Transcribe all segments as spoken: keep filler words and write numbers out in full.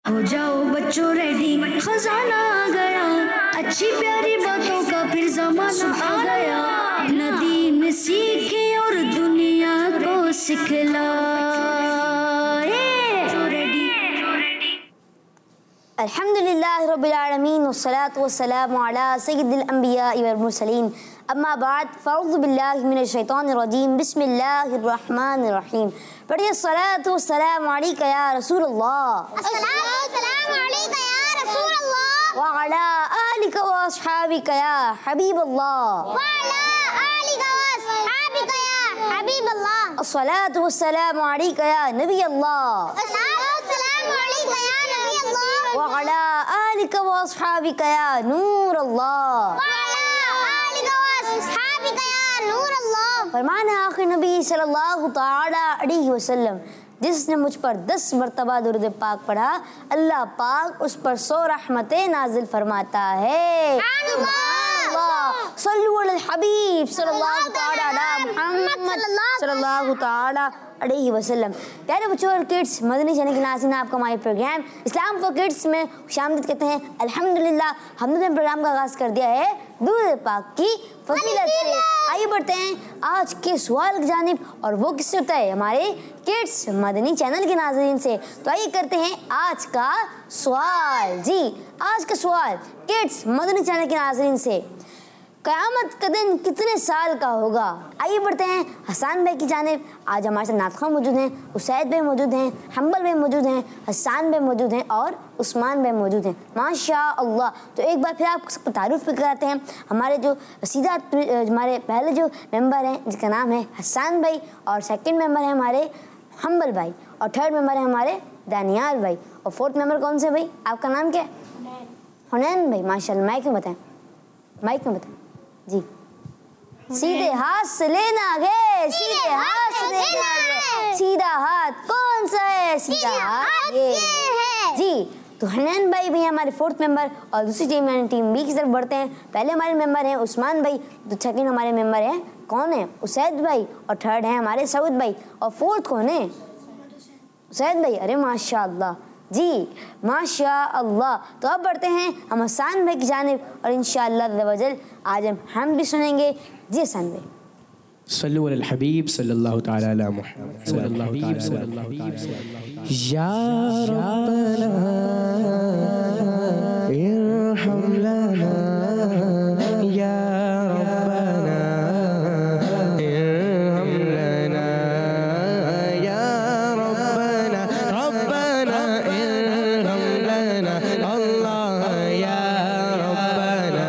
हो जाओ बच्चों रेडी, खजाना आ गया, अच्छी प्यारी बातों का फिर ज़माना आ गया। नदीम सीखे और दुनिया को सिखलाए। अल्हम्दुलिल्लाह रब्बिल आलमीन वस्सलातु वस्सलामु अला सय्यिदिल अंबिया वल मुरसलीन, अम्मा बाद, फ़अऊज़ु बिल्लाहि मिनश शैतानिर रजीम, बिस्मिल्लाहिर रहमानिर रहीम। पढ़िए सलातु वस्सलामु अलैका या रसूलल्लाह, अस्सलातु वस्सलामु अलैका या रसूलल्लाह, व अला आलिका व अस्हाबिका या हबीबल्लाह, व अला आलिका व अस्हाबिका या हबीबल्लाह, अस्सलातु वस्सलामु अलैका या नबी अल्लाह, अस्सलातु वस्सलामु अलैका या नबी अल्लाह, व अला आलिका व अस्हाबिका या नूर अल्लाह, व अला आलिका व अस्हाबिका या नूर अल्लाह। फरमाने आखिर नबी सल्लल्लाहु तआला अलैहि वसल्लम, जिसने मुझ पर दस मरतबा दुरूद पाक पढ़ा, अल्लाह पाक उस पर सौ रहमतें नाजिल फरमाता है। सल्लु अलल हबीब सल्लल्लाहु तआला अला मुहम्मद सल्लल्लाहु तआला अलैहि वसल्लम। प्यारे बच्चों और किड्स, मदनी चैनल के नाज़रीन, आपका हमारे प्रोग्राम इस्लाम फॉर किड्स में खुशामदीद कहते हैं। अल्हम्दुलिल्लाह, हमने अपने प्रोग्राम का आगाज़ कर दिया है दुरूद पाक की फजीलत से। आइए बढ़ते हैं आज के सवाल की जानिब, और वो किससे होता है? हमारे किड्स मदनी चैनल के नाज़रीन से। तो आइए करते हैं आज का सवाल। जी, आज का सवाल किड्स मदनी चैनल के नाज़रीन से, क़यामत का दिन कितने साल का होगा? आइए बढ़ते हैं हसन भाई की जानिब। आज हमारे साथ नात ख़्वाह मौजूद हैं, उसैद भाई मौजूद हैं, हम्बल भाई मौजूद हैं, हसन भाई मौजूद हैं और उस्मान भाई मौजूद हैं। माशा अल्लाह। तो एक बार फिर आपको सबको तारुफ भी कराते हैं। हमारे जो सीधा हमारे पहले जो मेंबर हैं, जिसका नाम है हसन भाई, और सेकंड मेंबर है हमारे हम्बल भाई, और थर्ड मेंबर है हमारे दानियाल भाई, और फोर्थ मेंबर कौन से भाई? आपका नाम क्या है? हुनैन भाई। माशाल्लाह। माइक में बताएं, माइक में बताएं जी। सीधे हाथ से लेना है, सीधे हाथ से लेना है। सीधा हाथ कौन सा है? सीधा हाथ ये है जी। तो हनैन भाई भी हमारे फोर्थ मेंबर, और दूसरी टीम यानी टीम बी की तरफ बढ़ते हैं। पहले हमारे मेंबर हैं उस्मान भाई, तो सेकंड हमारे मेंबर हैं कौन है? उसैद भाई, और थर्ड है हमारे सऊद भाई, और फोर्थ कौन है? उसैद भाई। अरे माशाअल्लाह जी, माशा अल्लाह। तो अब बढ़ते हैं हम हसन भाई की जानिब, और इंशाअल्लाह वजल आज हम हम भी सुनेंगे। जी हसन भाई। सल्लु अलल हबीब सल्लल्लाहु तआला अला मुहम्मद सल्लल्लाहु अलैहि वसल्लम। या रब्बना इरहम लना, या रब्बना इरहम लना, या रब्बना रब्बना इरहम लना, अल्लाह या रब्बना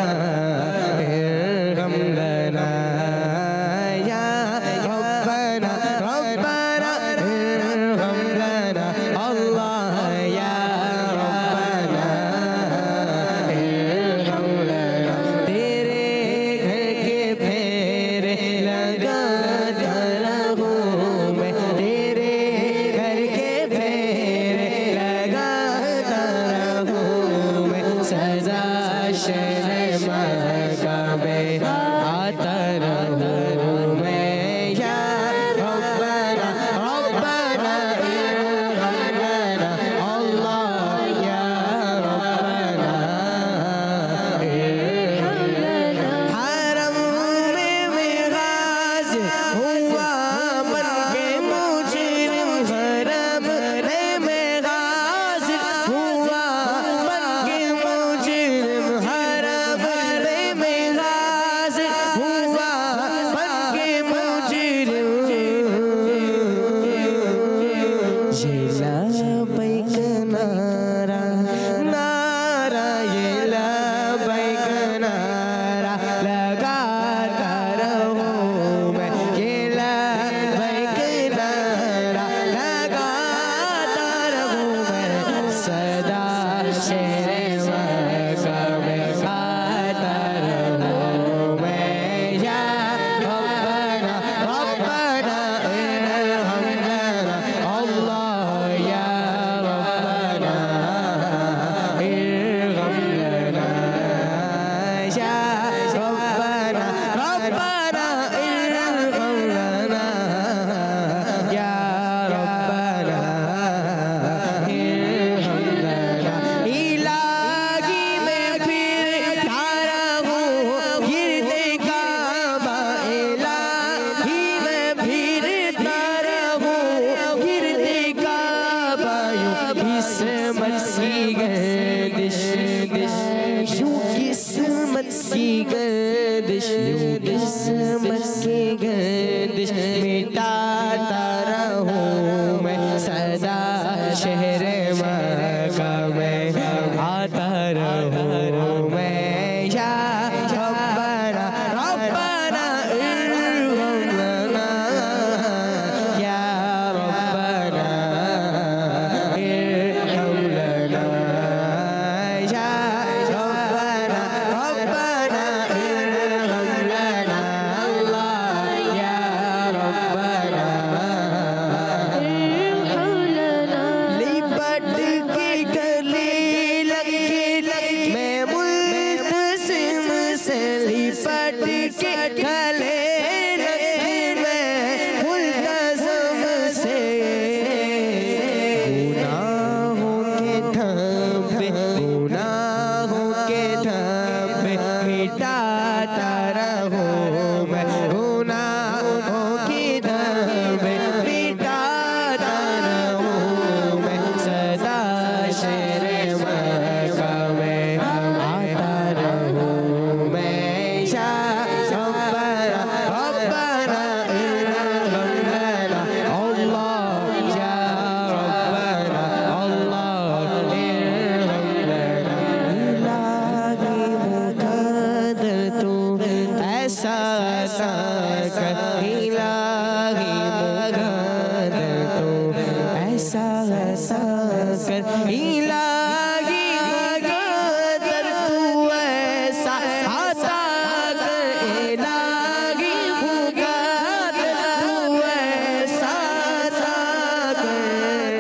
इरहम लना, या रब्बना रब्बना इरहम लना, अल्लाह या रब्बना इरहम लना। तेरे घर के फेरे लगाता रहूं मैं, तेरे घर के फेरे लगाता रहूं मैं, सजा शहर मक्का में आता रहूं मैं, या रब्बना रब्बना इरहम लना, अल्लाह या रब्बना इरहम लना। हरम में मैं गाज़ी हुआ बन के मुजरिम, हरम में मैं गाज़ी हुआ बन के मुजरिम, हरम में मैं गाज़ी हुआ बन के मुजरिम। ये लबैक नारा नारा, ये लबैक नारा लगाता रहूं मैं, ये लबैक नारा लगाता रहूं मैं, सदा शेर मक्का में गाता रहूं मैं, या रब्बना रब्बना इरहम लना, अल्लाह या रब्बना इरहम लना, या रब्बना रब्बना इरहम लना, या रब्बना इरहम किस्मत की गर्दिश यूं किस्मत की गर्दिश यूं किस्मत की गर्दिश मिटाता रहूं मैं सदा शहर मक्का में आता रहूं मैं या रब्बना रब्बना इरहमना या रब्बना इरहमना या रब्बना रब्बना इरहमना अल्लाह या रब्बना इरहमना लिपट के गले लगे मैं मुल्तसिम से लिपट के गले लगे मैं मुल्तसिम से गुनाहों के धब्बे गुनाहों के धब्बे मिटाता रहूं मैं गुनाहों के धब्बे मिटाता रहूं मैं सदा शेर मक्का में आता रहूं मैं या रब्बना रब्बना इरहमना अल्लाह या रब्बना अल्लाह इरहमना इलाही मुक़द्दर तू ऐसा ऐसा कर इलाही मुक़द्दर तू ऐसा ऐसा कर इलाही मुक़द्दर तू ऐसा ऐसा कर इलाही मुक़द्दर तू ऐसा ऐसा कर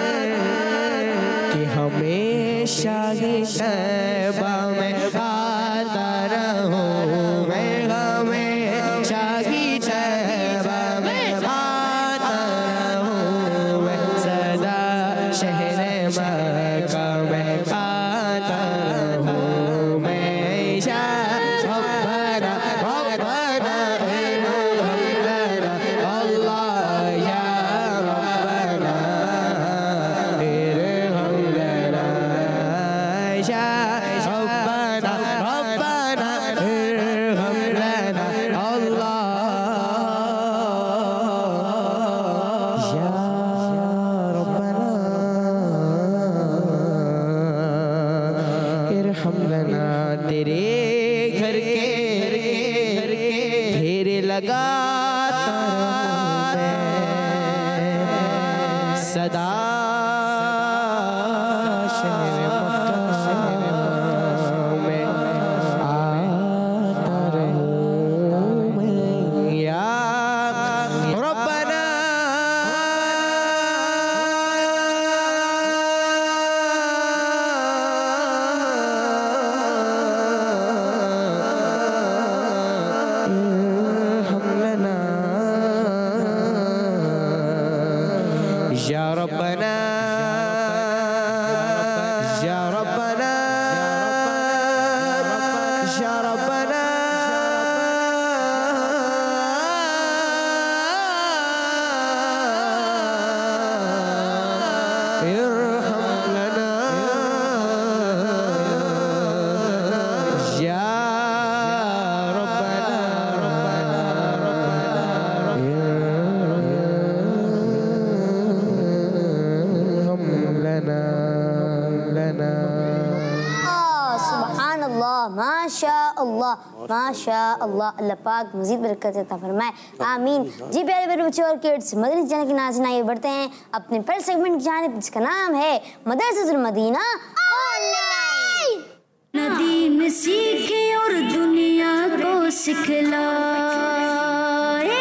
कि हमेशा ही तैबा में आता रहूं मैं हमेशा ही तैबा में आता रहूं मैं सदा शहर मक्का में आता रहूं मैं या रब्बना रब्बना इरहमना अल्लाह या रब्बना इरहमना या रब्बना रब्बना इरहमना अल्लाह या रब्बना इरहमना तेरे घर के ढेर लगाता रहूं मैं सदा शहर मक्का में आता रहूं मैं या रब्बना इरहमना या रब्बना या रब्बना या रब्बना इरहम लना या रब्बना इरहम लना लना सुभान अल्लाह माशा अल्लाह माशा अल्लाह अल्लाह पाक मज़ीद बरकत अता फरमाए आमीन। जी प्यारे प्यारे बच्चों और किड्स, मदनी चैनल के नाज़रीन आइए बढ़ते हैं अपने पहले सेगमेंट की जानिब जिसका नाम है मदरसतुल मदीना ऑनलाइन। दीन सीखे और दुनिया को सिखलाए।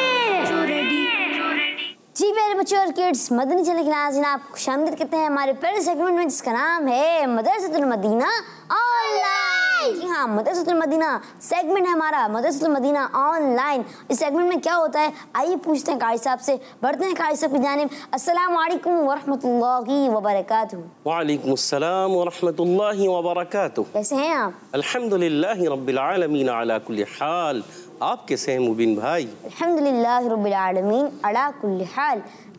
जी प्यारे बच्चों और किड्स, मदनी चैनल के नाज़रीन आपको खुशामदीद कहते हैं हमारे पहले सेगमेंट में जिसका नाम है मदरसतुल मदीना ऑनलाइन। जी हाँ, मदरसतुल मदीना सेगमेंट है हमारा, मदरसतुल मदीना ऑनलाइन। इस सेगमेंट में क्या होता है आइए पूछते हैं कारी साहब से, बढ़ते हैं कारी साहब की जानिब। अस्सलाम वालेकुम वरहमतुल्लाहि वबरकातुहू। वालेकुम अस्सलाम वरहमतुल्लाहि वबरकातुहू। कैसे हैं आप? अल्हम्दुलिल्लाहि रब्बिल आलमीन अला कुल्ली हाल। आप कैसे हैं मुबीन भाई? अल्हम्दुलिल्लाहि रब्बिल आलमीन अला कुल्ली हाल।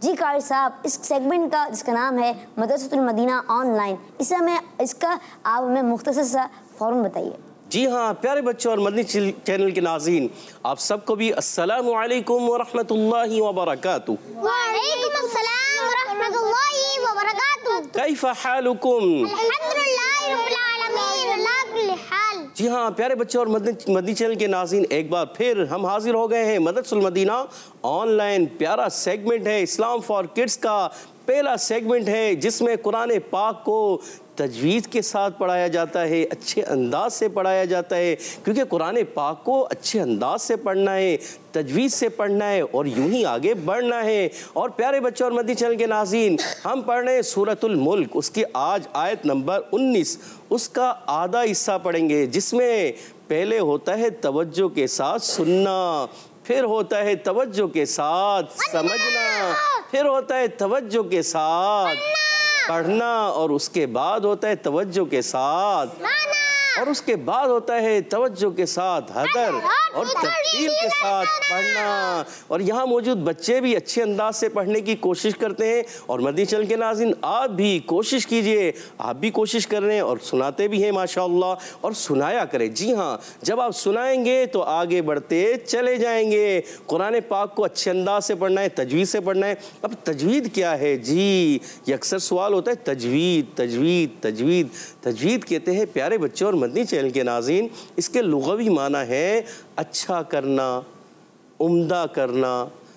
जी कारी साहब, इस सेगमेंट का जिसका नाम है मदरसतुल मदीना ऑनलाइन, इस समय इसका आप हमें मुख्तसर सा फौरन बताइए। जी हाँ प्यारे बच्चों और मदनी चैनल के नाज़रीन, आप सबको भी अस्सलामु अलैकुम व रहमतुल्लाहि व बरकातुहू। वालेकुम अस्सलाम व रहमतुल्लाहि व बरकातुहू। कैफ़ हालुकुम? अल्हम्दुलिल्लाहि रब्बिल आलमीन अला कुल्ली हाल। जी हाँ प्यारे बच्चों और मदनी मदनी चैनल के नाज़रीन, एक बार फिर हम हाजिर हो गए हैं मदरसतुल मदीना ऑनलाइन। प्यारा सेगमेंट है, इस्लाम फॉर किड्स का पहला सेगमेंट है, जिसमें कुरान पाक को तजवीज़ के साथ पढ़ाया जाता है, अच्छे अंदाज से पढ़ाया जाता है, क्योंकि कुरान पाक को अच्छे अंदाज से पढ़ना है, तजवीज़ से पढ़ना है और यूं ही आगे बढ़ना है। और प्यारे बच्चों और मदनी चैनल के नाज़रीन, हम पढ़ रहे हैं सूरतुल मुल्क, उसकी आज आयत नंबर उन्नीस, उसका आधा हिस्सा पढ़ेंगे, जिसमें पहले होता है तवज्जो के साथ सुनना, फिर होता है तवज्जो के साथ समझना, फिर होता है तवज्जो के साथ पढ़ना, और उसके बाद होता है तवज्जो के साथ, और उसके बाद होता है तवज्जो के साथ हदर और तरतील के साथ पढ़ना। और यहाँ मौजूद बच्चे भी अच्छे अंदाज से पढ़ने की कोशिश करते हैं। और मदनी चैनल के नाज़रीन, आप भी कोशिश कीजिए, आप भी कोशिश कर रहे हैं और सुनाते भी हैं माशाअल्लाह, और सुनाया करें। जी हाँ, जब आप सुनाएंगे तो आगे बढ़ते चले जाएंगे। कुरान पाक को अच्छे अंदाज से पढ़ना है, तजवीज़ से पढ़ना है। अब तजवीद क्या है जी, ये अक्सर सवाल होता है, तजवीद तजवीद तजवीद तजवीद कहते हैं प्यारे बच्चों और मदनी चैनल के नाज़रीन, इसके लुग़वी माना है अच्छा करना, उम्दा करना,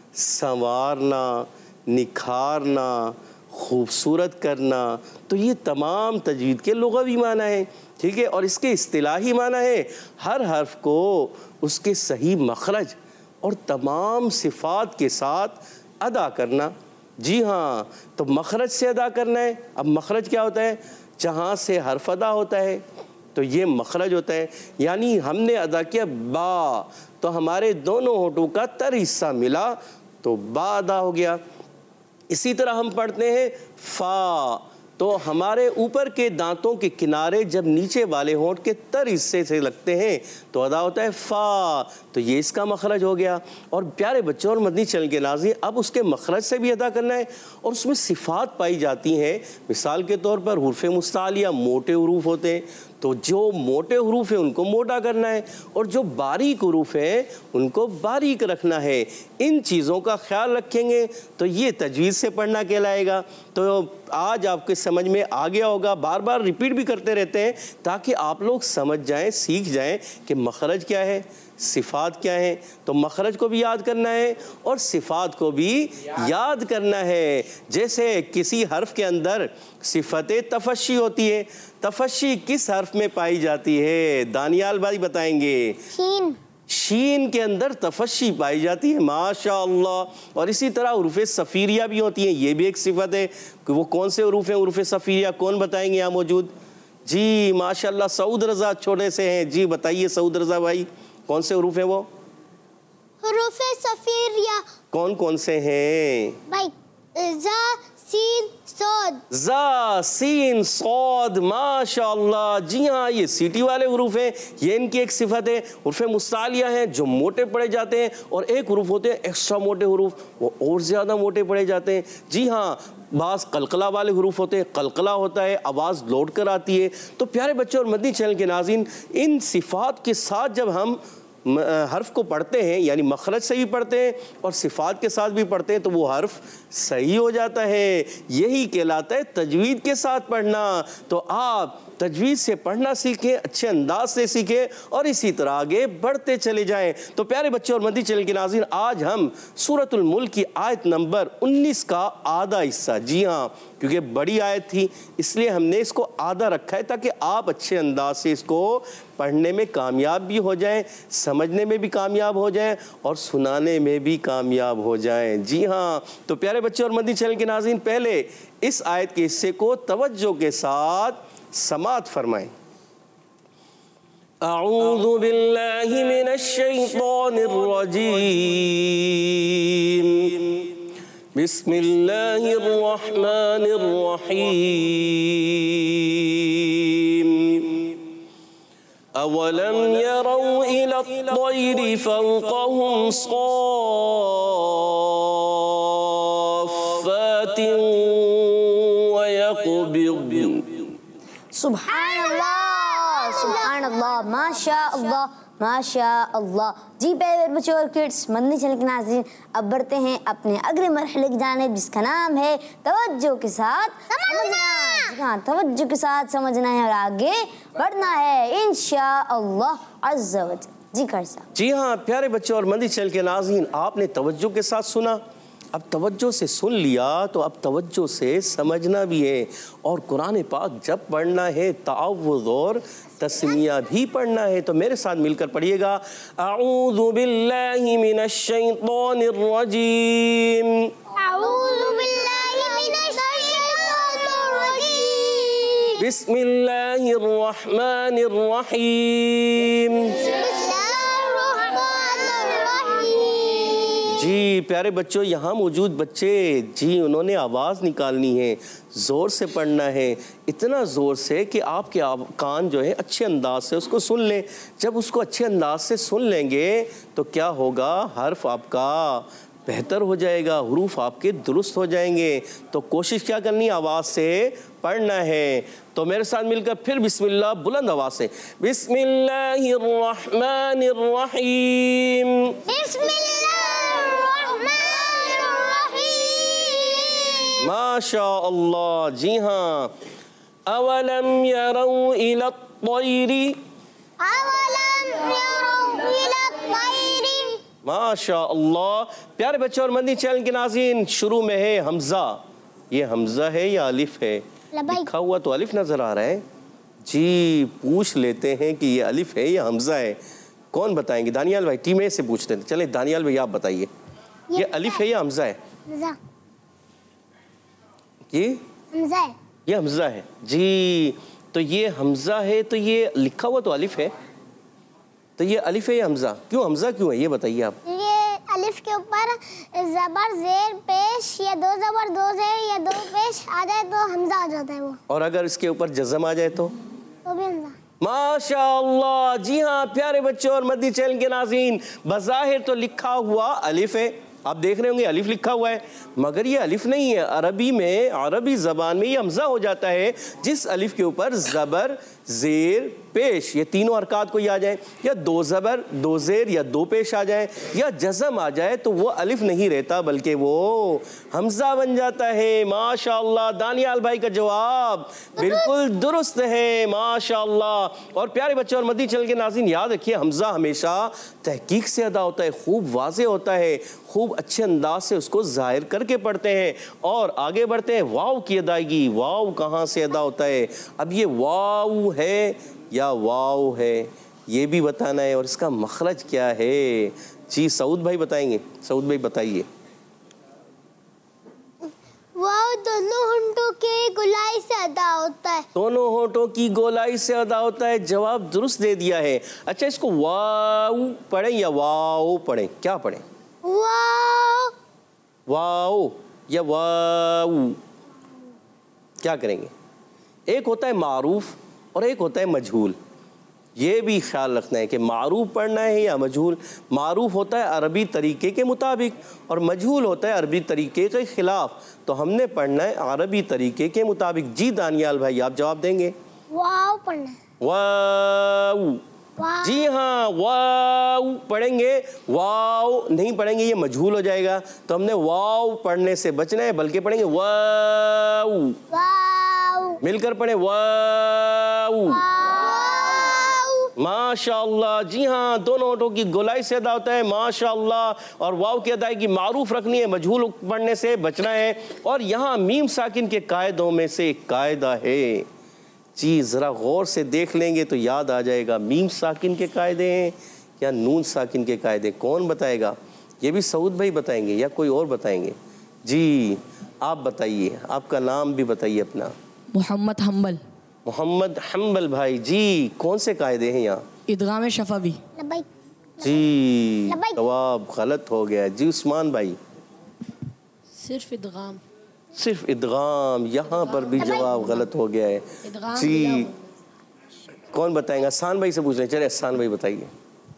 संवारना, निखारना, खूबसूरत करना। तो ये तमाम तजवीद के लुग़वी माना है, ठीक है। और इसके इस्तिलाही माना है हर हर्फ को उसके सही मखरज और तमाम सिफ़ात के साथ अदा करना। जी हाँ, तो मखरज से अदा करना है। अब मखरज क्या होता है? जहाँ से हर्फ अदा होता है तो ये मखरज होता है, यानी हमने अदा किया बा, तो हमारे दोनों होठों का तर हिस्सा मिला तो बा अदा हो गया। इसी तरह हम पढ़ते हैं फा, तो हमारे ऊपर के दांतों के किनारे जब नीचे वाले होंठ के तर हिस्से से लगते हैं तो अदा होता है फ़ा, तो ये इसका मखरज हो गया। और प्यारे बच्चों और मदनी चैनल के नाज़रीन, अब उसके मखरज से भी अदा करना है और उसमें सिफ़ात पाई जाती हैं। मिसाल के तौर पर हुर्फ़ मुस्तालिया मोटे हुरूफ होते हैं, तो जो मोटे हुरूफ हैं उनको मोटा करना है और जो बारीक हुरूफ हैं उनको बारीक रखना है। इन चीज़ों का ख्याल रखेंगे तो ये तजवीज़ से पढ़ना कहलाएगा। तो आज आपके समझ में आ गया होगा, बार बार रिपीट भी करते रहते हैं ताकि आप लोग समझ जाएं, सीख जाएं कि मखरज क्या है, सिफ़ात क्या है। तो मखरज को भी याद करना है और सिफ़ात को भी याद करना है। जैसे किसी हर्फ के अंदर सिफ़त तफ़शी होती है, तफ़शी किस हर्फ में पाई जाती है? दानियाल भाई बताएंगे। शीन। शीन के अंदर तफ़शी पाई जाती है, माशाअल्लाह। और इसी तरह हुरूफ़ सफ़ीरिया भी होती हैं, ये भी एक सिफ़त है। वो कौन से हुरूफ़ हैं हुरूफ़ सफ़ीरिया, कौन बताएंगे यहाँ मौजूद? जी माशाअल्लाह, सऊद रज़ा छोटे से हैं। जी बताइए सऊद रज़ा भाई, कौन से हुरूफ़ हैं वो? हुरूफ़ सफ़ीरिया कौन कौन से हैं भाई? ज़ा, सीन, सौद। ज़ा, सीन, सौद, माशाअल्लाह। जी हाँ, ये सीटी वाले हुरूफ हैं, ये इनकी एक सिफत है। हुरूफ मुस्तालिया हैं जो मोटे पढ़े जाते हैं, और एक हुरूफ होते हैं एक्स्ट्रा मोटे हुरूफ, वो और ज़्यादा मोटे पढ़े जाते हैं। जी हाँ, बास कलकला वाले हुरूफ होते हैं, कलकला होता है, आवाज़ लौट कर आती है। तो प्यारे बच्चों और मदनी चैनल के नाज़रीन, इन सिफ़ात के साथ जब हम हर्फ को पढ़ते हैं, यानी मखरज से भी पढ़ते हैं और सिफ़ात के साथ भी पढ़ते हैं, तो वो हर्फ सही हो जाता है। यही कहलाता है तजवीद के साथ पढ़ना। तो आप तजवीज़ से पढ़ना सीखें, अच्छे अंदाज से सीखें और इसी तरह आगे बढ़ते चले जाएं। तो प्यारे बच्चों और मदनी चैनल के नाज़रीन, आज हम सूरतुल मुल्क की आयत नंबर उन्नीस का आधा हिस्सा, जी हाँ, क्योंकि बड़ी आयत थी इसलिए हमने इसको आधा रखा है ताकि आप अच्छे अंदाज से इसको पढ़ने में कामयाब भी हो जाएं, समझने में भी कामयाब हो जाएं और सुनाने में भी कामयाब हो जाएं। जी हाँ, तो प्यारे बच्चों और मदनी चैनल के नाज़रीन, पहले इस आयत के हिस्से को तवज्जो के साथ समात फरमाएं। अऊज़ु बिल्लाहि मिनश शैतानिर रजीम, बिस्मिल्लाहिर रहमानिर रहीम। अवलम यरौ इला त्तयरि फौक़हुम साफ़ात सुभान अल्लाह, सुभान अल्लाह, माशा अल्लाह, माशा अल्लाह। जी प्यारे बच्चों और किड्स, मदनी चैनल के नाज़रीन, अब बढ़ते हैं अपने अगले मरहले की जानिब, जिसका नाम है तवज्जो के साथ समझना। जी हाँ, तवज्जो के साथ समझना है और आगे बढ़ना है इंशाअल्लाह अज़्ज़ा व जल। जी कर साहब। जी हाँ प्यारे बच्चों और मदनी चैनल के नाज़रीन, आपने तवज्जो के साथ सुना। अब तवज्जो से सुन लिया तो अब तवज्जो से समझना भी है, और कुरान पाक जब पढ़ना है तावुज़ और तस्मिया भी पढ़ना है। तो मेरे साथ मिलकर पढ़िएगा, अऊज़ु बिल्लाहि मिनश शैतानिर रजीम, अऊज़ु बिल्लाहि मिनश शैतानिर रजीम, बिस्मिल्लाहिर रहमानिर रहीम। जी प्यारे बच्चों, यहाँ मौजूद बच्चे, जी उन्होंने आवाज़ निकालनी है, ज़ोर से पढ़ना है, इतना ज़ोर से कि आपके आप कान जो है अच्छे अंदाज से उसको सुन लें। जब उसको अच्छे अंदाज से सुन लेंगे तो क्या होगा, हर्फ आपका बेहतर हो जाएगा, हुरूफ आपके दुरुस्त हो जाएंगे। तो कोशिश क्या करनी है, आवाज़ से पढ़ना है। तो मेरे साथ मिलकर फिर बिस्मिल्लाह बुलंद आवाज़ से, बिस्मिल्लाहिर रहमानिर रहीम, माशा अल्लाह। जी हाँ, अवलम यरौ इला तैरी, माशा अल्लाह। प्यारे बच्चों और मदनी चैनल के नाज़रीन, शुरू में है हमज़ा। ये हमज़ा है या अलिफ है? लिखा हुआ तो अलिफ नज़र आ रहा है। जी पूछ लेते हैं कि ये अलिफ है या हमज़ा है, कौन बताएंगे? दानियाल भाई, टीम ए से पूछते हैं। चले दानियाल भाई आप बताइए, ये अलिफ है या हमज़ा है? ये हमज़ा है। ये हमज़ा है। जी तो ये हमज़ा है, तो ये लिखा हुआ तो अलिफ है, तो ये अलिफ है या हमज़ा? क्यों हमज़ा क्यों है ये बताइए आप। ये अलिफ के ऊपर ज़बर ज़ेर पेश या दो ज़बर दो ज़ेर या दो पेश आ जाए तो हमज़ा आ जाता है वो, और अगर इसके ऊपर जज़म आ जाए तो तो भी हमज़ा। माशा अल्लाह। जी हाँ प्यारे बच्चों और मदनी चैनल के नाज़रीन, बज़ाहिर तो लिखा हुआ अलिफ है, आप देख रहे होंगे अलिफ लिखा हुआ है, मगर ये अलिफ नहीं है। अरबी में, अरबी ज़बान में ये हमज़ा हो जाता है जिस अलिफ के ऊपर ज़बर ज़ेर पेश ये तीनों हरकत को आ जाए, या दो ज़बर दो ज़ेर या दो पेश आ जाए, या जज़म आ जाए, तो वो अलिफ नहीं रहता बल्कि वो हमज़ा बन जाता है। माशाअल्लाह, दानियाल भाई का जवाब बिल्कुल दुरुस्त है, माशाअल्लाह। और प्यारे बच्चों और मदनी चैनल के नाज़रीन, याद रखिए हमज़ा हमेशा तहकीक से अदा होता है, खूब वाज़े होता है, खूब अच्छे अंदाज से उसको ज़ाहिर करके पढ़ते हैं। और आगे बढ़ते हैं, वाव की अदायगी, वाव कहाँ से अदा होता है? अब ये वाव है या वाव है, ये भी बताना है, और इसका मखरज क्या है? जी सऊद भाई बताएंगे, सऊद भाई बताइए। वाव दोनों होंठों के गोलाई से अदा होता है। दोनों होंठों की गोलाई से अदा होता है, जवाब दुरुस्त दे दिया है। अच्छा, इसको वाव पढ़ें या वाव पढ़ें, क्या पढ़ें? वाव वाव या वाव, क्या करेंगे? एक होता है मारूफ और एक होता है मजहूल। ये भी ख्याल रखना है कि मारूफ पढ़ना है या मजहूल। मारूफ होता है अरबी तरीके के मुताबिक और मजहूल होता है अरबी तरीके के खिलाफ। तो हमने पढ़ना है अरबी तरीके के मुताबिक। जी दानियाल भाई आप जवाब देंगे? वाव पढ़ना है। वाव, जी हाँ वाव पढ़ेंगे, वाव नहीं पढ़ेंगे ये मजहूल हो जाएगा। तो हमने वाव पढ़ने से बचना है, बल्कि पढ़ेंगे वाव। वाव मिलकर पढ़े वाव। माशाअल्लाह। जी हाँ, दोनों होठों की गोलाई से अदा होता है, माशाअल्लाह। और वाव की अदायगी मारूफ रखनी है, मजहूल पढ़ने से बचना है। और यहाँ मीम साकिन के कायदों में से एक कायदा है, जी ज़रा गौर से देख लेंगे तो याद आ जाएगा। मीम साकिन के कायदे हैं या नून साकिन के कायदे, कौन बताएगा? ये भी सऊद भाई बताएंगे या कोई और बताएंगे? जी आप बताइए, आपका नाम भी बताइए अपना। मोहम्मद हम्बल। मोहम्मद हम्बल भाई, जी कौन से कायदे हैं यहाँ? इदगाम शफवी। जी जवाब गलत हो गया। जी उस्मान भाई? सिर्फ इदगाम। सिर्फ इदगाम, यहाँ पर भी जवाब गलत हो गया है। जी कौन बताएगा? अहसान भाई से पूछ रहे हैं, चले अहसान भाई बताइए।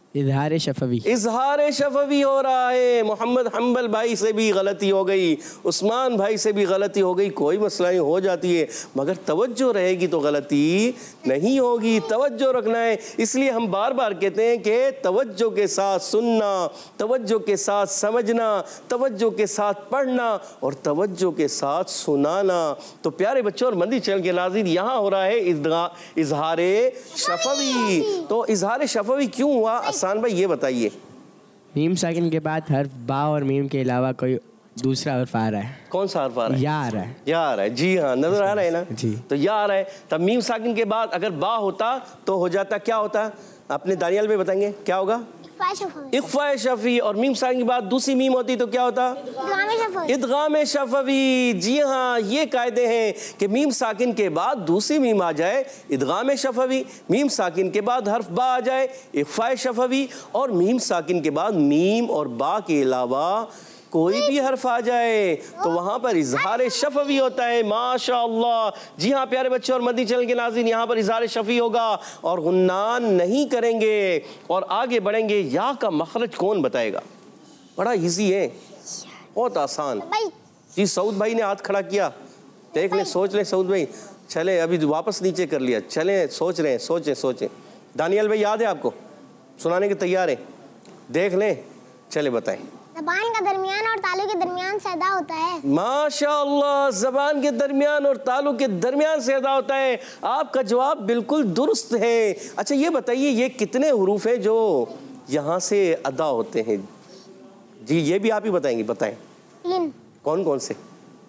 इजहार शफवी। इजहार शफवी हो रहा है। मोहम्मद हम्बल भाई से भी गलती हो गई, उस्मान भाई से भी गलती हो गई, कोई मसला नहीं, हो जाती है, मगर तवज्जो रहेगी तो गलती नहीं होगी। तवज्जो रखना है, इसलिए हम बार बार कहते हैं कि तवज्जो के साथ सुनना, तवज्जो के साथ समझना, तवज्जो के साथ पढ़ना और तवज्जो के साथ सुनाना। तो प्यारे बच्चों और मदनी चैनल के नाज़रीन, यहाँ हो रहा है इजहार शफवी। तो इजहार शफवी क्यों हुआ, आसान भाई ये बताइए। मीम साकिन के बाद हर्फ बा और मीम के अलावा कोई दूसरा हर्फ आ रहा है। कौन सा हर्फ आ रहा है? या आ रहा है। या आ रहा है, जी हाँ, नजर आ रहा है ना जी। तो या आ रहा है। तब मीम साकिन के बाद अगर बा होता तो हो जाता, क्या होता, अपने दानियाल में बताएंगे क्या होगा? इख्फा शफवी। और मीम साकिन के बाद दूसरी मीम होती तो क्या होता? इदगाम शफवी। जी हाँ, ये कायदे हैं कि मीम साकिन के बाद दूसरी मीम आ जाए इदगाम शफवी, मीम साकिन के बाद हर्फ बा आ जाए इख्फा शफवी, और मीम साकिन के बाद मीम और बा के अलावा कोई भी हर्फ आ जाए तो वहाँ पर इजहार शफवी होता है। माशाअल्लाह। जी हाँ प्यारे बच्चों और मदनी चैनल के नाज़रीन, यहाँ पर इजहार शफवी होगा और गुन्नान नहीं करेंगे और आगे बढ़ेंगे। या का मखरज कौन बताएगा? बड़ा इजी है, बहुत आसान। जी सऊद भाई ने हाथ खड़ा किया, देख ले, सोच ले सऊद भाई। चले अभी वापस नीचे कर लिया, चले सोच रहे हैं, सोचें सोचें। दानियल भाई याद है आपको? सुनाने के तैयार है? देख लें, चले बताएं। ज़बान का दरमियान और तालु के दरमियान से अदा होता है। माशाअल्लाह, ज़बान के दरमियान और तालु के दरमियान से अदा होता है। आपका जवाब बिल्कुल दुरुस्त है। अच्छा ये बताइए, ये कितने हुरूफ हैं जो यहाँ से अदा होते हैं? जी ये भी आप ही बताएंगे, बताएं। तीन। कौन कौन से?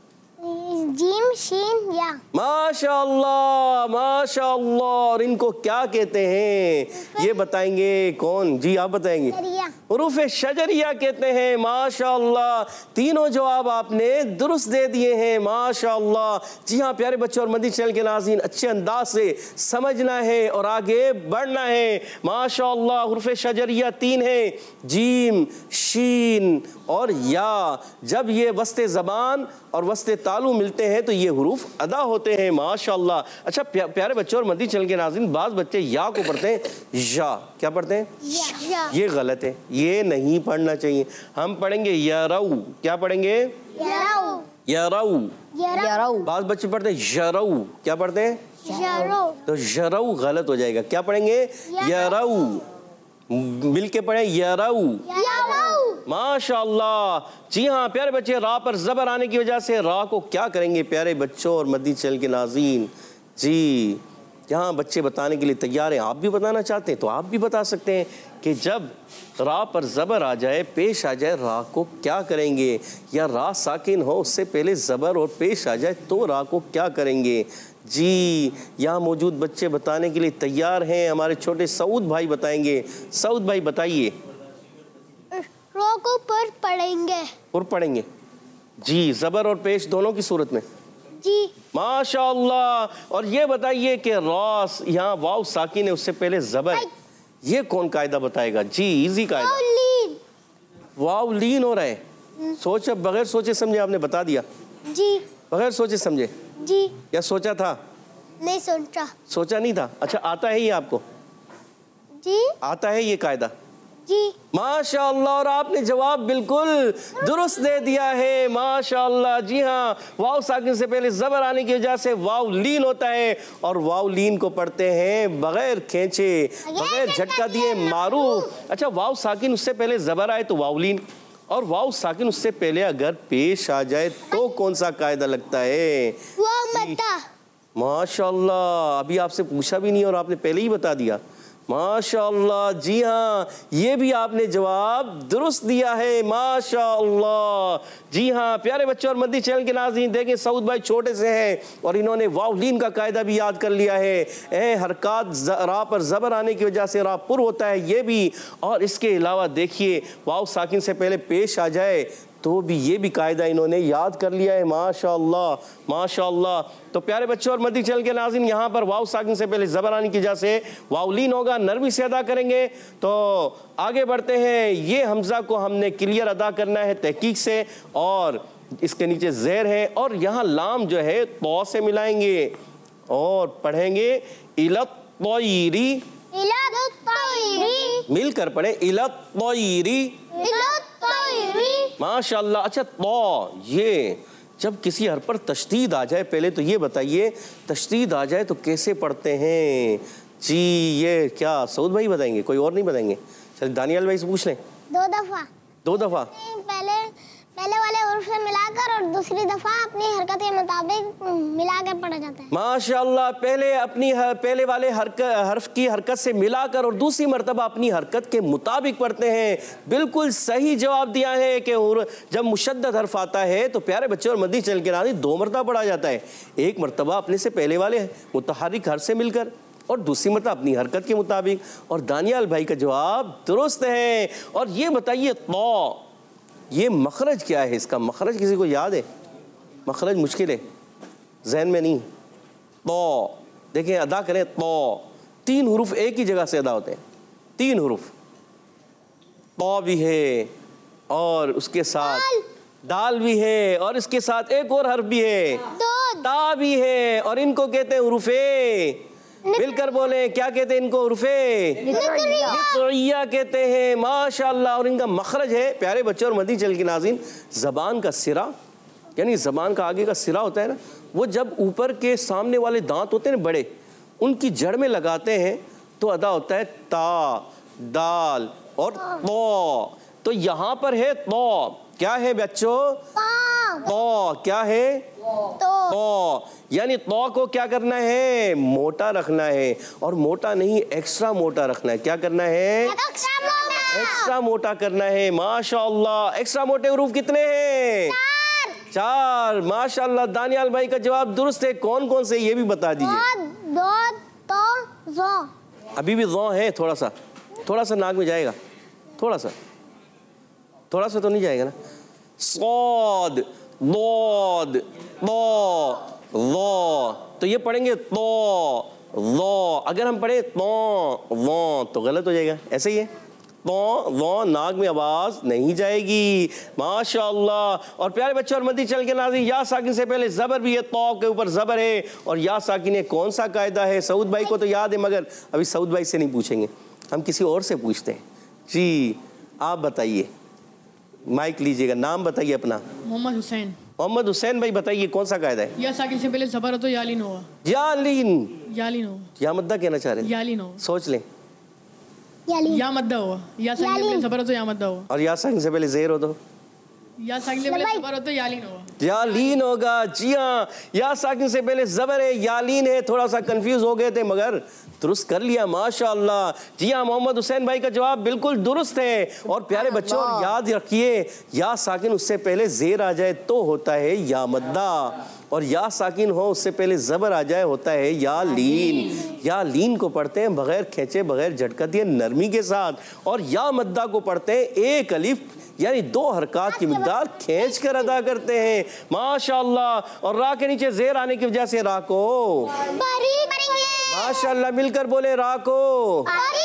जीम, शीन, या। माशाअल्लाह माशाअल्लाह। और इनको क्या कहते हैं ये बताएंगे कौन? जी आप बताएंगे। हुरूफ शजरिया कहते हैं। माशाअल्लाह, तीनों जवाब आपने दुरुस्त दे दिए हैं। माशाअल्लाह। जी हाँ प्यारे बच्चों और मदनी चैनल के नाज़रीन, अच्छे अंदाज से समझना है और आगे बढ़ना है। माशाअल्लाह, हुरूफ शजरिया तीन है, जीम, शीन और या। जब ये वस्ते ज़बान और वस्ते तालु मिलते हैं तो ये हुरूफ अदा होते हैं। माशाअल्लाह। अच्छा प्या, प्यारे बच्चों और मदनी चैनल के नाज़रीन, बाज़ बच्चे या को पढ़ते हैं या। क्या पढ़ते हैं? या। ये गलत है, ये नहीं पढ़ना चाहिए। हम पढ़ेंगे यरऊ। क्या पढ़ेंगे? यरऊ। यरऊ। यरऊ। बाज़ बच्चे पढ़ते हैं यरऊ। क्या पढ़ते हैं? यरऊ। तो यरऊ गलत हो जाएगा। क्या पढ़ेंगे? यरऊ। मिल के पढ़े यरऊ। माशाअल्लाह। जी हाँ प्यारे बच्चे, रा पर ज़बर आने की वजह से रा को क्या करेंगे प्यारे बच्चों और मदनी चैनल के नाज़रीन? जी यहाँ बच्चे बताने के लिए तैयार हैं। आप भी बताना चाहते हैं तो आप भी बता सकते हैं कि जब रा पर ज़बर आ जाए, पेश आ जाए, रा को क्या करेंगे? या रा साकिन हो उससे पहले ज़बर और पेश आ जाए तो रा को क्या करेंगे? जी यहाँ मौजूद बच्चे बताने के लिए तैयार हैं। हमारे छोटे सऊद भाई बताएंगे। सऊद भाई बताइए। रो को पर पढ़ेंगे। पुर पढ़ेंगे। जी ज़बर और पेश दोनों की सूरत में। जी। माशाअल्लाह। और ये बताइए कि रॉस यहाँ वाव साकिन है, उससे पहले ज़बर, ये कौन कायदा बताएगा? जी इजी कायदा। वाव लीन हो रहा है। सोच, बगैर सोचे समझे आपने बता दिया। जी। बगैर सोचे समझे? जी। या सोचा था? नहीं सोचा। सोचा नहीं था। अच्छा आता है ये आपको? जी। आता है ये कायदा? जी। माशाअल्लाह। और आपने जवाब बिल्कुल दुरुस्त दे दिया है। माशाअल्लाह। जी हाँ, वाव साकिन से पहले ज़बर आने की वजह से वाव लीन होता है और वाव लीन को पढ़ते हैं बगैर खींचे, बगैर झटका दिए, मारूफ। अच्छा वाव साकिन उससे पहले ज़बर आए तो वाव लीन, और वाव साकिन उससे पहले अगर पेश आ जाए तो कौन सा कायदा लगता है? माशाअल्लाह। अभी आपसे पूछा भी नहीं और आपने पहले ही बता दिया। माशाअल्लाह। जी हाँ, ये भी आपने जवाब दुरुस्त दिया है। माशाअल्लाह। जी हाँ प्यारे बच्चों और मदनी चैनल के नाज़रीन, देखें सऊद भाई छोटे से हैं और इन्होंने वावलीन का कायदा भी याद कर लिया है। ए हरकत रा पर ज़बर आने की वजह से रा पुर होता है, ये भी। और इसके अलावा देखिए वाव साकिन से पहले पेश आ जाए तो भी ये भी कायदा इन्होंने याद कर लिया है। माशाअल्लाह माशाअल्लाह। तो प्यारे बच्चों और मदनी चैनल के नाज़रीन, यहाँ पर वाव साकिन से पहले ज़बर आने की वजह से वावलीन होगा, नरमी से अदा करेंगे। तो आगे बढ़ते हैं। ये हमज़ा को हमने क्लियर अदा करना है तहकीक से, और इसके नीचे ज़ेर है और यहाँ लाम जो है तो से मिलाएंगे और पढ़ेंगे इलत तोयरी मिलकर पढ़े इला तोयरी। माशाल्लाह। अच्छा तो ये जब किसी हर पर तशदीद आ जाए, पहले तो ये बताइए तशदीद आ जाए तो कैसे पढ़ते हैं जी? ये क्या सऊद भाई बताएंगे, कोई और नहीं बताएंगे? चलिए दानियाल भाई से पूछ लें। दो दफा दो दफा पहले पहले वाले हुर्फ से मिलाकर और दूसरी दफा अपनी हरकत के मुताबिक मिलाकर पढ़ा जाता है। माशाल्लाह। पहले अपनी पहले वाले हरकत हर्फ की हरकत से मिलाकर और दूसरी मर्तबा अपनी हरकत के मुताबिक पढ़ते हैं। बिल्कुल सही जवाब दिया है कि जब मुशद्दद हर्फ आता है तो प्यारे बच्चे और मदी चल के नाज़रीन दो मरतबा पढ़ा जाता है। एक मरतबा अपने से पहले वाले मुतहर्रिक हर्फ से मिलकर और दूसरी मरतबा अपनी हरकत के मुताबिक। और दानियाल भाई का जवाब दुरुस्त है। और ये बताइए तो ये मखरज क्या है? इसका मखरज किसी को याद है? मखरज मुश्किल है, जहन में नहीं। तो देखें, अदा करें तो तीन हुरूफ एक ही जगह से अदा होते हैं। तीन हुरूफ तो भी है और उसके साथ दाल भी है और इसके साथ एक और हर्फ भी है, ता भी है। और इनको कहते हैं हुरूफे। मिलकर बोले क्या कहते हैं इनको? हुरूफे नितरिया कहते हैं। माशाल्लाह। और इनका मखरज है प्यारे बच्चे और मदी चल की नाज़रीन, ज़बान का सिरा, यानी ज़बान का आगे का सिरा होता है ना, वो जब ऊपर के सामने वाले दांत होते हैं ना बड़े, उनकी जड़ में लगाते हैं तो अदा होता है ता, दाल और तो। तो यहाँ पर है तो, क्या है बच्चों? तो क्या है? तो यानी तो को क्या करना है? मोटा रखना है। और मोटा नहीं, एक्स्ट्रा मोटा रखना है। क्या करना है? एक्स्ट्रा मोटा करना है। माशाअल्लाह। एक्स्ट्रा मोटे हुरूफ कितने हैं? चार। चार। माशाअल्लाह। दानियाल भाई का जवाब दुरुस्त है। कौन कौन से ये भी बता दीजिए। दो, तो, ज़ो। अभी भी ज़ो है, थोड़ा सा थोड़ा सा नाक में जाएगा, थोड़ा सा थोड़ा सा तो नहीं जाएगा ना। सौद, दौद, दो, वो, तो ये पढ़ेंगे तो वो। अगर हम पढ़े तो वो तो गलत हो जाएगा। ऐसे ही है, तो वो नाक में आवाज नहीं जाएगी। माशाअल्लाह। और प्यारे बच्चों और मदी चल के नाज़रीन, या साकिन से पहले जबर भी है, तो के ऊपर जबर है। और या साकिन है, कौन सा कायदा है? सऊद भाई को तो याद है, मगर अभी सऊद भाई से नहीं पूछेंगे, हम किसी और से पूछते हैं। जी आप बताइए, माइक लीजिएगा, नाम बताइए अपना। मोहम्मद हुसैन। मोहम्मद हुसैन भाई बताइए कौन सा कायदा है? या साकिन से पहले जबर हो तो यालीन होगा। यालीन। यालीन हो, या मद्दा कहना चाह रहे हैं? यालीन हो, सोच लें। या मद्दा हुआ। या साकिन से पहले जबर हो तो या मद्दा हुआ। और या साकिन से पहले ज़ेर हो तो या साकिन से पहले जबर हो तो यालीन होगा। यालीन होगा। जी हाँ, या साकिन से पहले जबर है, यालीन है। थोड़ा सा कंफ्यूज हो गए थे मगर दुरुस्त कर लिया। माशाअल्लाह। जी हाँ, मोहम्मद हुसैन भाई का जवाब बिल्कुल दुरुस्त है। और प्यारे बच्चों याद रखिए, या साकिन उससे पहले जेर आ जाए तो होता है या मद्दा, और या साकिन हो उससे पहले जबर आ जाए होता है या लीन। या लीन को पढ़ते हैं बगैर खेचे, बगैर झटका दिए, नरमी के साथ। और या मद्दा को पढ़ते हैं एक अलिफ यानी दो हरकत की मिकदार खींच कर अदा करते हैं। माशाअल्लाह। और रा के नीचे जेर आने की वजह से रा को माशाअल्लाह, मिलकर बोले रा को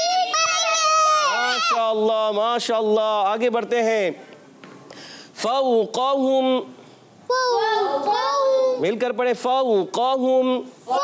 माशाअल्लाह माशाअल्लाह। आगे बढ़ते हैं। फौक़हुम, मिलकर पढ़े फौक़हुम।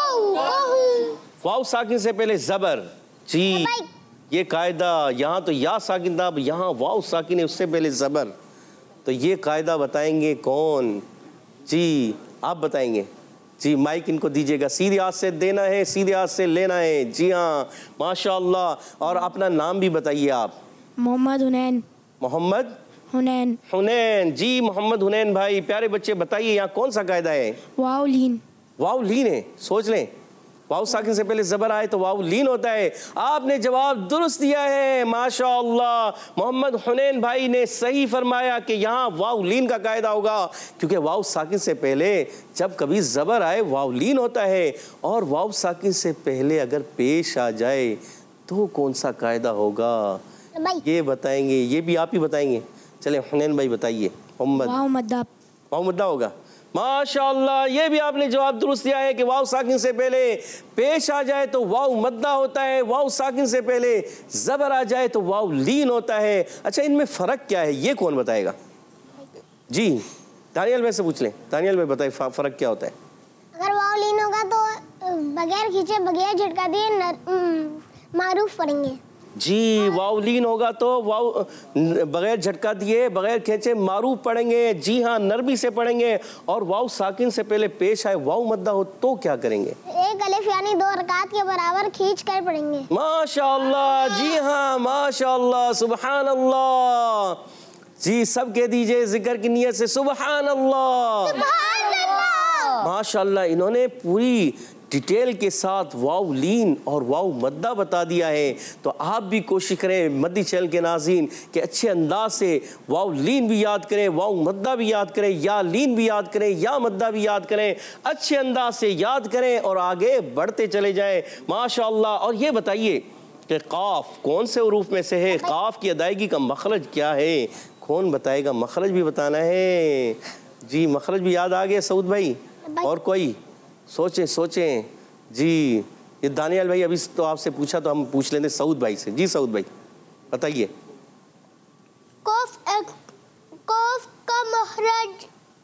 वाव साकिन से पहले जबर। जी ये कायदा, यहाँ तो या साकिन था, यहाँ वाव साकिन है, उससे पहले जबर। तो ये कायदा बताएंगे कौन? जी आप बताएंगे। जी माइक इनको दीजिएगा। सीधे हाथ से देना है, सीधे हाथ से लेना है। जी हाँ माशाअल्लाह। और अपना नाम भी बताइए आप। मोहम्मद हुनैन। मोहम्मद हुनैन। हुनैन। जी मोहम्मद हुनैन भाई, प्यारे बच्चे बताइए यहाँ कौन सा कायदा है? वाव लीन। वाव लीन है। सोच लें, वाव साकिन से पहले जबर आए तो वाव लीन होता है। आपने जवाब दुरुस्त दिया है। माशाअल्लाह। मोहम्मद हुनैन भाई ने सही फरमाया कि यहाँ वाव लीन का कायदा होगा, क्योंकि वाव साकिन से पहले जब कभी जबर आए वाव लीन होता है। और वाव साकिन से पहले अगर पेश आ जाए तो कौन सा कायदा होगा? ये बताएंगे, ये भी आप ही बताएंगे। चले हुनैन भाई बताइए। मोहम्मद वाव मद्दा। वाव मद्दा होगा। माशाअल्लाह। ये भी आपने जवाब दुरुस्त दिया है कि वाव साकिन से पहले पेश आ जाए तो वाव मद्दा होता है, वाव साकिन से पहले जबर आ जाए तो वाव लीन होता है। अच्छा इनमें फ़र्क क्या है, ये कौन बताएगा? जी दानियाल भाई से पूछ लें। दानियाल भाई बताइए फ़र्क क्या होता है? अगर वाव लीन होगा तो बगैर खींचे, बगैर झटका दिए मारूफ पढ़ेंगे। जी वाव लीन होगा तो वाव बगैर झटका दिए बगैर खींचे मारूफ पढ़ेंगे। जी हाँ, नरमी से पढ़ेंगे। और वाव साकिन से पहले पेश आए वाव मद्दा हो तो क्या करेंगे? एक अलिफ यानी दो रकात के बराबर खींच कर पढ़ेंगे। माशाअल्लाह, जी हाँ माशाअल्लाह, सुबहान अल्लाह। जी सब कह दीजिए जिक्र की नियत से सुबहान अल्लाह, सुभान अल्लाह। माशाअल्लाह। इन्होंने पूरी डिटेल के साथ वाव लीन और वाव मद्दा बता दिया है। तो आप भी कोशिश करें मद्दी चैनल के नाज़रीन कि अच्छे अंदाज से वाव लीन भी याद करें, वाव मद्दा भी याद करें, या लीन भी याद करें, या मद्दा भी याद करें, अच्छे अंदाज से याद करें और आगे बढ़ते चले जाएं माशाअल्लाह। और ये बताइए कि काफ कौन से उरूफ में से है? काफ की अदायगी का मखरज क्या है? कौन बताएगा? मखरज भी बताना है। जी मखरज भी याद आ गया सऊद भाई? और कोई? सोचें सोचें। जी ये दानियाल भाई अभी तो आपसे पूछा तो हम पूछ लेते सऊद भाई से। जी सऊद भाई बताइए। कौफ कौफ का मखरज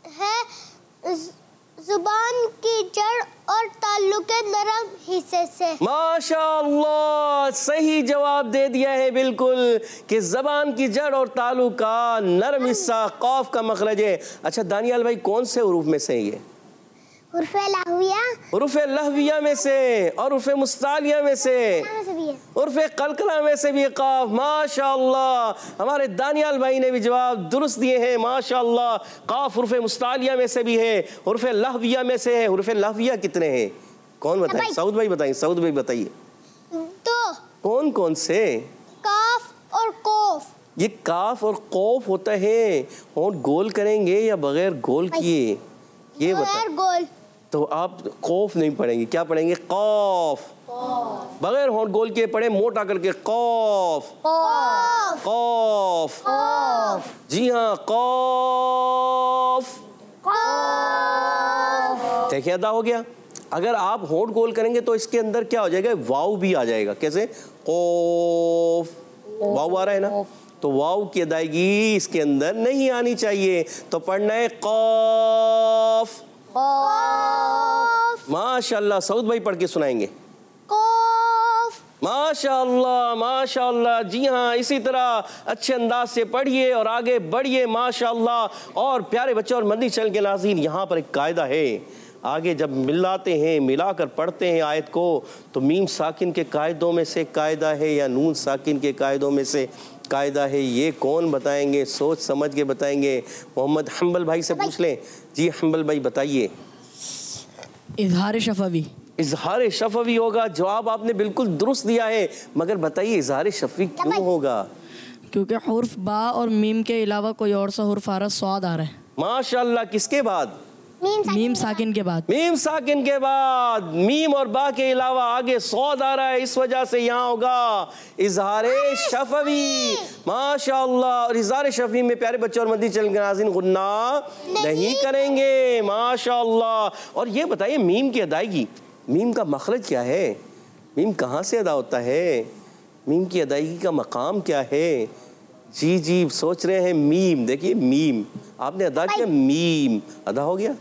है जुबान की जड़ और ताल्लुके नरम हिस्से से। माशाअल्लाह, सही जवाब दे दिया है बिल्कुल कि जबान की जड़ और ताल्लुका नरम हिस्सा कौफ का मखरज है। अच्छा दानियाल भाई कौन से उरूफ में से ये? उर्फ़े लहविया, उर्फ़े लहविया में से और उर्फ़े मुस्तालिया में से, उर्फ़े कलकला में से भी काफ। माशाअल्लाह, हमारे दानियाल भाई ने भी जवाब दुरुस्त दिए हैं माशाअल्लाह। काफ उर्फ़े मुस्तालिया में से भी है, उर्फ़े लहविया में से है। उर्फ़े लहविया कितने हैं? कौन बताए? सऊद भाई बताइए, सऊद भाई बताइए। तो कौन कौन से? काफ और कौफ। ये काफ और कौफ होता है। होंठ गोल करेंगे या बगैर गोल किए? ये बगैर गोल। तो आप कौफ नहीं पढ़ेंगे, क्या पढ़ेंगे? कौफ। बगैर होंठ गोल किए पढ़े, मोटा करके कौफ कौफ। जी हाँ कौफ। देखिए अदा हो गया। अगर आप होंठ गोल करेंगे तो इसके अंदर क्या हो जाएगा? वाव भी आ जाएगा। कैसे? कौफ, वाव आ रहा है ना, तो वाव की अदायगी इसके अंदर नहीं आनी चाहिए। तो पढ़ना है कौफ। माशाअल्लाह, सऊद भाई पढ़ के सुनाएंगे। माशाअल्लाह माशाअल्लाह। जी हाँ, इसी तरह अच्छे अंदाज से पढ़िए और आगे बढ़िए माशाअल्लाह। और प्यारे बच्चे और मदनी चैनल के नाज़रीन, यहाँ पर एक कायदा है। आगे जब मिलाते हैं, मिलाकर पढ़ते हैं आयत को, तो मीम साकिन के कायदों में से कायदा है या नून साकिन के कायदों में से कायदा है? ये कौन बताएंगे? सोच समझ के बताएंगे। मोहम्मद हम्बल भाई से पूछ लें। जी हम्बल भाई बताइए। इजहार शफवी। इजहार शफवी होगा। जवाब आपने बिल्कुल दुरुस्त दिया है, मगर बताइए इजहार शफवी क्यों होगा? क्योंकि हुर्फ बा और मीम के अलावा कोई और सा हुर्फ आ रहा, स्वाद आ रहा है। माशाअल्लाह। किसके बाद? मीम साकिन के बाद। मीम साकिन के बाद मीम और बा के अलावा आगे सौद आ रहा है, इस वजह से यहाँ होगा इजहारे शफवी। माशाअल्लाह। और इजहारे शफवी में प्यारे बच्चों और मदनी चैनल के नाज़रीन गुन्ना नहीं करेंगे माशाअल्लाह। और ये बताइए मीम की अदायगी, मीम का मखरज क्या है? मीम कहाँ से अदा होता है? मीम की अदायगी का मकाम क्या है? जी जी सोच रहे हैं। मीम, देखिए मीम आपने अदा किया, मीम अदा हो गया।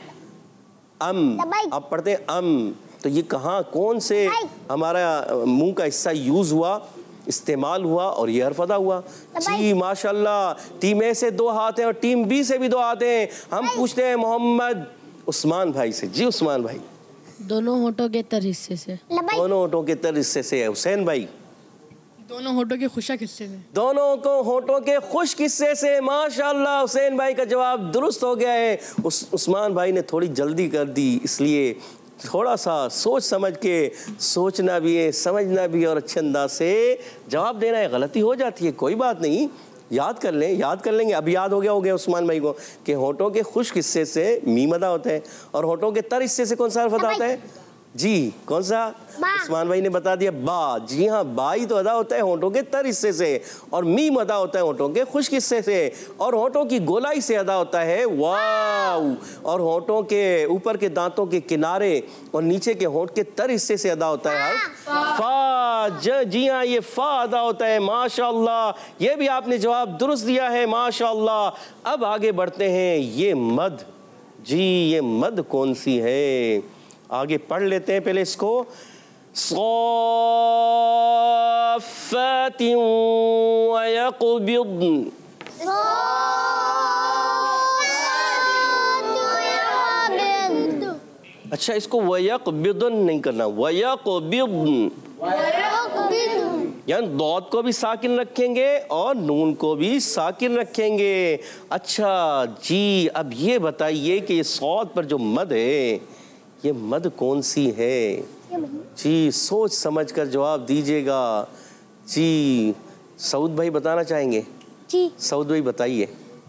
अम आप पढ़ते हैं अम, तो ये कहाँ कौन से हमारा मुंह का हिस्सा यूज हुआ, इस्तेमाल हुआ और ये हर्फ अदा हुआ। जी माशाल्लाह। टीम ए से दो हाथ हैं और टीम बी से भी दो हाथ हैं। हम पूछते हैं मोहम्मद उस्मान भाई से। जी उस्मान भाई। दोनों होठों के तर हिस्से से। दोनों होठों के तर हिस्से से है। हुसैन भाई। दोनों होठों के खुशक हिस्से से। दोनों को होठों के खुश्क हिस्से से। माशाल्लाह, हुसैन भाई का जवाब दुरुस्त हो गया है। उस उस्मान भाई ने थोड़ी जल्दी कर दी, इसलिए थोड़ा सा सोच समझ के सोचना भी है, समझना भी है और अच्छे अंदाज से जवाब देना है। गलती हो जाती है, कोई बात नहीं, याद कर लें, याद कर लेंगे। अब याद हो गया हो गया उस्मान भाई को कि होठों के खुश्क हिस्से से मीम अदा होता है और होठों के तर हिस्से से कौन सा हर्फ अदा होता है? जी कौन सा? उस्मान भाई ने बता दिया, बा। जी हाँ, बा ही तो अदा होता है होठों के तर हिस्से से और मीम अदा होता है होठों के खुश्क हिस्से से और होठों की गोलाई से अदा होता है वाव। और होठों के ऊपर के दांतों के किनारे और नीचे के होठ के तर हिस्से से अदा होता है हर्फ फा। ज जी हाँ, ये फा अदा होता है माशाअल्लाह। ये भी आपने जवाब दुरुस्त दिया है माशाअल्लाह। अब आगे बढ़ते हैं। ये मद, जी ये मद कौन सी है? आगे पढ़ लेते हैं पहले इसको। सौफ सफ़्फ़ातिन व यक़बिद्न। अच्छा, इसको व यक़बिद्न नहीं करना, व यक़बिद्न, यानी दौद को भी साकिन रखेंगे और नून को भी साकिन रखेंगे। अच्छा जी, अब ये बताइए कि ये सौद पर जो मद है, ये मद कौन सी है? जी सोच समझ कर जवाब दीजिएगा। जी सऊद भाई बताना चाहेंगे? जी सऊद भाई बताइए।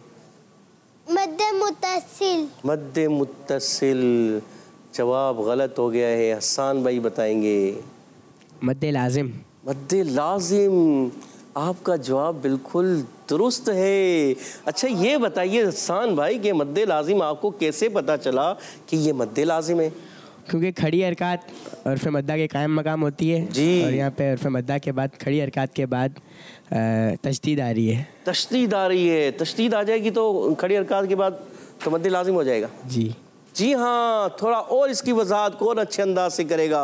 मद्दे मुत्तसिल। मद्दे मुत्तसिल, जवाब गलत हो गया है। हसन भाई बताएंगे। मद्दे लाजिम। मद्दे लाजिम, आपका जवाब बिल्कुल दुरुस्त है। अच्छा ये बताइए हसन भाई कि मद्दे लाजिम आपको कैसे पता चला कि ये मद्दे लाजिम है? क्योंकि खड़ी हरकत उर्फ़ मद्दा के कायम मकाम होती है जी। और यहाँ पे उर्फ़ मद्दा के बाद खड़ी हरकत के बाद तशदीद आ रही है। तशदीद आ रही है, तशदीद आ जाएगी तो खड़ी हरकत के बाद तो मद्दे लाजिम हो जाएगा। जी जी हाँ, थोड़ा और इसकी वजाहत कौन अच्छे अंदाज से करेगा?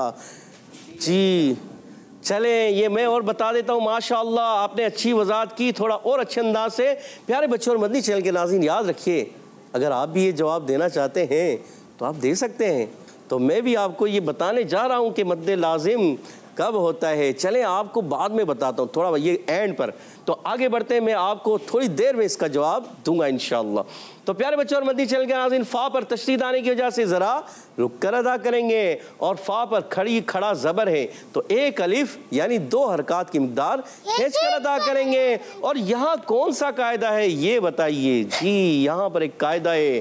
जी चलें, ये मैं और बता देता हूँ। माशाअल्लाह आपने अच्छी वजाहत की, थोड़ा और अच्छे अंदाज से। प्यारे बच्चों और मदनी चैनल के नाज़रीन याद रखिए, अगर आप भी ये जवाब देना चाहते हैं तो आप दे सकते हैं। तो मैं भी आपको ये बताने जा रहा हूँ कि मद्दे लाजिम कब होता है। चलें आपको बाद में बताता हूँ, थोड़ा ये एंड पर। तो आगे बढ़ते हैं, मैं आपको थोड़ी देर में इसका जवाब दूंगा इंशाअल्लाह। तो प्यारे बच्चों और मदनी चैनल के नाज़रीन, फ़ा पर तशदीद आने की वजह से ज़रा रुक कर अदा करेंगे और फ़ा पर खड़ी खड़ा ज़बर है तो एक अलिफ यानी दो हरकत की मिक़दार खींच कर अदा करेंगे। और यहाँ कौन सा कायदा है ये बताइए? जी यहाँ पर एक कायदा है,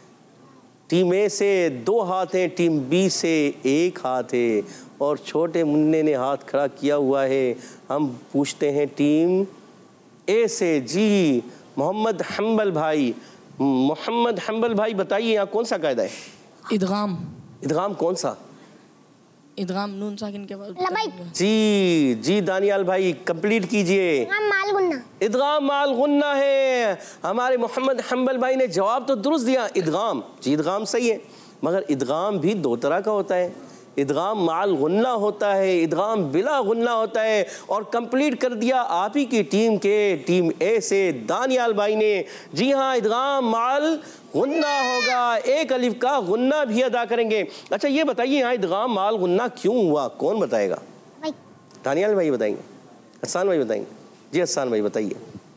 टीम ए से दो हाथ हैं, टीम बी से एक हाथ है और छोटे मुन्ने ने हाथ खड़ा किया हुआ है। हम पूछते हैं टीम ए से। जी मोहम्मद हम्बल भाई, मोहम्मद हम्बल भाई बताइए यहाँ कौन सा कायदा है? इदगाम। इदगाम कौन सा? इदगाम नून साकिन के बाद। जी जी दानियाल भाई कंप्लीट कीजिए। माल गुन्ना। इदगाम माल गुन्ना है। हमारे मोहम्मद हम्बल भाई ने जवाब तो दुरुस्त दिया, इदगाम। जी इदगाम सही है, मगर इदगाम भी दो तरह का होता है। इदगाम माल गुन्ना होता है, इदगाम बिला गुन्ना होता है। और कंप्लीट कर दिया आप ही की टीम के, टीम ए से दानियाल भाई ने। जी हाँ, इदगाम माल गुन्ना होगा, एक अलिफ का गुन्ना भी अदा करेंगे। अच्छा ये बताइए यहाँ इदगाम माल गुन्ना क्यों हुआ, कौन बताएगा? दानियाल भाई बताएंगे? हसन भाई बताएंगे? जी हसन भाई बताइए।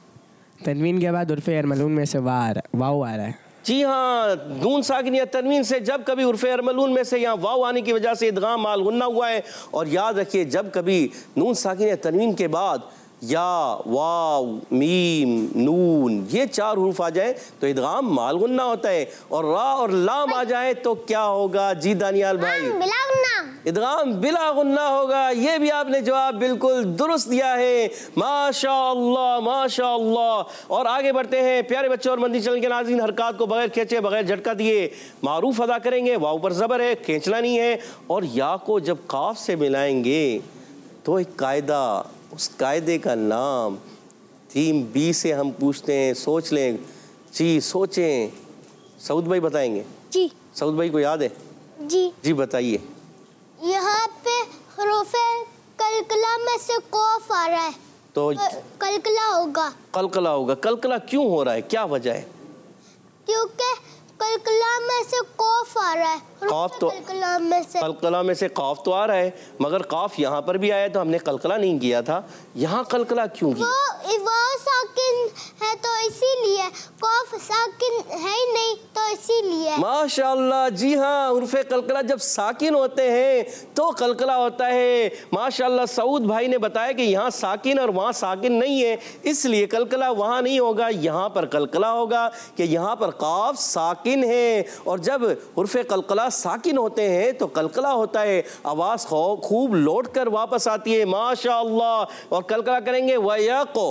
तनवीन के बाद उर्फ़ अरमलून में से वार वाव आ रहा है। जी हाँ, नून साकिन या तनवीन से जब कभी उर्फ़े अरमलून में से यहाँ वाव आने की वजह से इदगाम माल गुन्ना हुआ है। और याद रखिए जब कभी नून साकिन या तनवीन के बाद या वाव मीम नून ये चार हुरूफ आ जाए तो इदगाम माल गुन्ना होता है। और रा और लाम आ जाए तो क्या होगा? जी दानियाल भाई बिला गुन्ना। इदगाम बिला गुन्ना होगा। ये भी आपने जवाब बिल्कुल दुरुस्त दिया है। माशाअल्लाह माशाअल्लाह। और आगे बढ़ते हैं प्यारे बच्चों और मदनी चैनल के नाज़रीन, हरकत को बगैर खींचे बगैर झटका दिए मारूफ अदा करेंगे। वाव पर ज़बर है, खींचना नहीं है। और या को जब काफ से मिलाएंगे तो एक कायदा, उस कायदे का नाम टीम बी से हम पूछते हैं। सोच लें जी, सोचें। सऊद भाई बताएंगे? जी सऊद भाई को याद है? जी जी बताइए। यहाँ पे हुरूफे कलकला में से कौफ आ रहा है तो कलकला होगा। कलकला होगा। कलकला क्यों हो रहा है, क्या वजह है? क्योंकि कलकला में से कौफ आ रहा है। कौफ तो कलकला में से कलकला में से काफ तो आ रहा है, मगर काफ यहाँ पर भी आया तो हमने कलकला नहीं किया था। यहाँ कलकला क्यों किया? वो वो साकिन है तो इसीलिए, कौफ साकिन है ही नहीं तो इसीलिए। माशाअल्लाह। जी हाँ, उर्फे कलकला जब साकिन होते हैं तो कलकला होता है। माशाअल्लाह। सऊद भाई ने बताया कि यहाँ साकिन और वहाँ साकिन नहीं है, इसलिए कलकला वहाँ नहीं होगा, यहाँ पर कलकला होगा कि यहाँ पर काफ साकिन है। और जब उर्फे कलकला साकिन होते हैं तो कलकला होता है, आवाज़ खूब लौट कर वापस आती है। माशाअल्लाह। और कलकला करेंगे वयको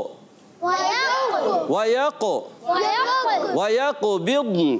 वयको वयको बिद्न।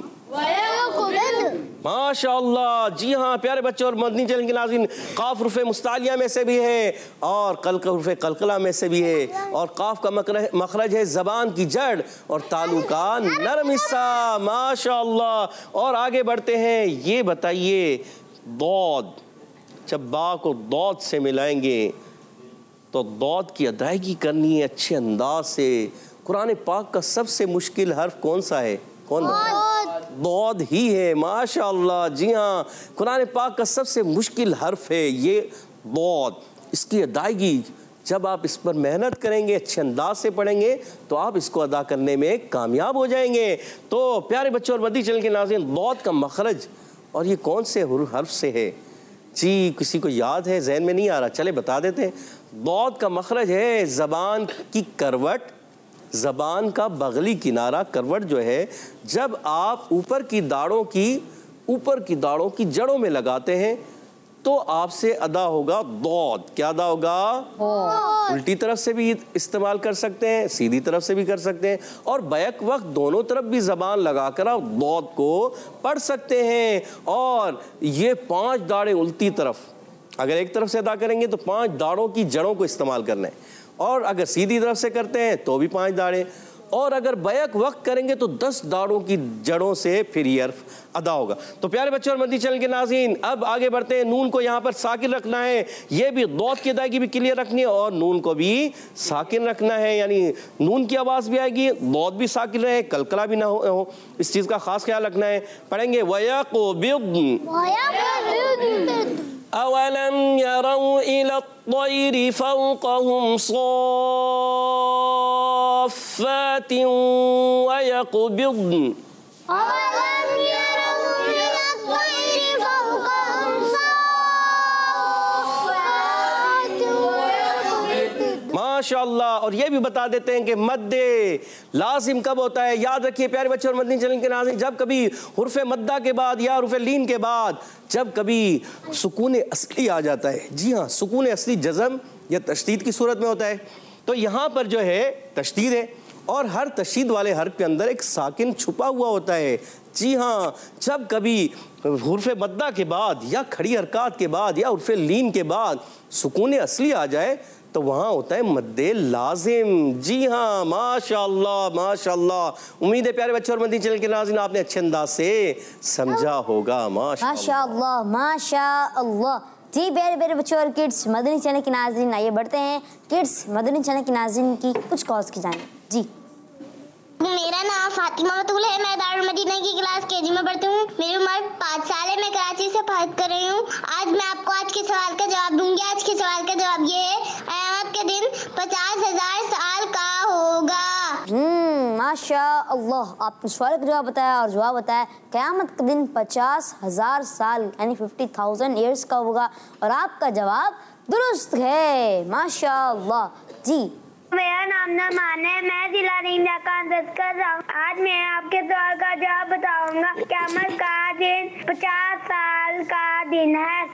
माशाअल्लाह। जी हाँ प्यारे बच्चों और मदनी चैनल के नाज़रीन, काफ रुफ़े मुस्तालिया में से भी है और कलक रुफ़े कलकला में से भी है। और काफ का मखरज है ज़बान की जड़ और तालु का नरम हिस्सा। माशाअल्लाह। और आगे बढ़ते हैं, ये बताइए दौद, जब बा को दौद से मिलाएंगे तो दौद की अदायगी करनी है अच्छे अंदाज से। कुरान पाक का सबसे मुश्किल हर्फ कौन सा है? कौन? दौद ही है। माशाअल्लाह, जी हाँ, कुरान पाक का सबसे मुश्किल हर्फ है ये दौद। इसकी अदायगी जब आप इस पर मेहनत करेंगे, अच्छे अंदाज से पढ़ेंगे, तो आप इसको अदा करने में कामयाब हो जाएंगे। तो प्यारे बच्चों और मदनी चैनल के नाज़रीन, दौद का मखरज और ये कौन से हर्फ से है? जी, किसी को याद है? जहन में नहीं आ रहा, चले बता देते हैं। दौद का मखरज है ज़बान की करवट, ज़बान का बगली किनारा। करवट जो है, जब आप ऊपर की दाढ़ों की ऊपर की दाढ़ों की जड़ों में लगाते हैं तो आपसे अदा होगा दौद। क्या अदा होगा? उल्टी तरफ से भी इस्तेमाल कर सकते हैं, सीधी तरफ से भी कर सकते हैं, और बैक वक्त दोनों तरफ भी ज़बान लगाकर आप दौद को पढ़ सकते हैं। और ये पांच दाढ़ें उल्टी तरफ, अगर एक तरफ से अदा करेंगे तो पांच दाढ़ों की जड़ों को इस्तेमाल करना है, और अगर सीधी तरफ से करते हैं तो भी पांच दाढ़ें, और अगर बैक वक्त करेंगे तो दस दाढ़ों की जड़ों से फिर ये हर्फ अदा होगा। तो प्यारे बच्चों और मदनी चैनल के नाज़रीन, अब आगे बढ़ते हैं। नून को यहाँ पर साकिन रखना है, ये भी दौद की अदायगी भी क्लियर रखनी है, और नून को भी साकिन रखना है, यानी नून की आवाज़ भी आएगी, दौद भी साकिन रहे, कलकला भी ना हो, हो। इस चीज़ का खास ख्याल रखना है। पढ़ेंगे वयक़बिद। अवलम यरौ इला त्तैरि फ़ौक़हुम सॉफ़्फ़ातिन वयक़बिद्न। माशाअल्लाह। और ये भी बता देते हैं कि मद्दे लाजिम कब होता है। याद रखिए प्यारे बच्चों और मदनी चैनल के नाज़रीन, जब कभी हुर्फ़े मद्दा के बाद या हुर्फ़े लीन के बाद जब कभी सुकून असली आ जाता है, जी हाँ, सुकून असली जज़म या तशदीद की सूरत में होता है, तो यहाँ पर जो है तशदीद है, और हर तशदीद वाले हर्फ के अंदर एक साकिन छुपा हुआ होता है। जी हाँ, जब कभी हुर्फ़े मद्दा के बाद या खड़ी हरकत के बाद या हुर्फ़े लीन के बाद सुकून असली आ जाए तो वहाँ होता है मद्दे लाजिम। जी हाँ, माशाअल्लाह माशाअल्लाह। उम्मीद है प्यारे बच्चों और मदनी चैनल के नाज़रीन आपने अच्छे अंदाज से समझा होगा। माशाअल्लाह माशाअल्लाह। जी प्यारे प्यारे बच्चों और किड्स मदनी चैनल के नाज़रीन, आइए बढ़ते हैं किड्स मदनी चैनल के नाज़रीन की कुछ कॉज की जाने। जी, मेरा नाम फातिमा बतूल है, मैं दारुल मदीना की क्लास केजी में पढ़ती हूँ। मेरी उम्र पाँच साल है, मैं कराची से पढ़ कर रही हूँ। आज मैं आपको आज के सवाल का जवाब दूंगी। आज के सवाल का जवाब ये है, क़यामत के दिन पचास हजार साल का होगा। हम्म माशाअल्लाह, आपने सवाल का जवाब बताया और जवाब बताया। क़यामत का दिन पचास हजार साल यानी फिफ्टी थाउजेंड ईयर्स का होगा, और आपका जवाब दुरुस्त है। माशाअल्लाह। जी, मेरा नाम नमान है, मैं जिला नीमचा का अंदर कर रहा हूँ। आज मैं आपके सवाल का जवाब बताऊंगा। क़यामत का दिन पचास साल का दिन है।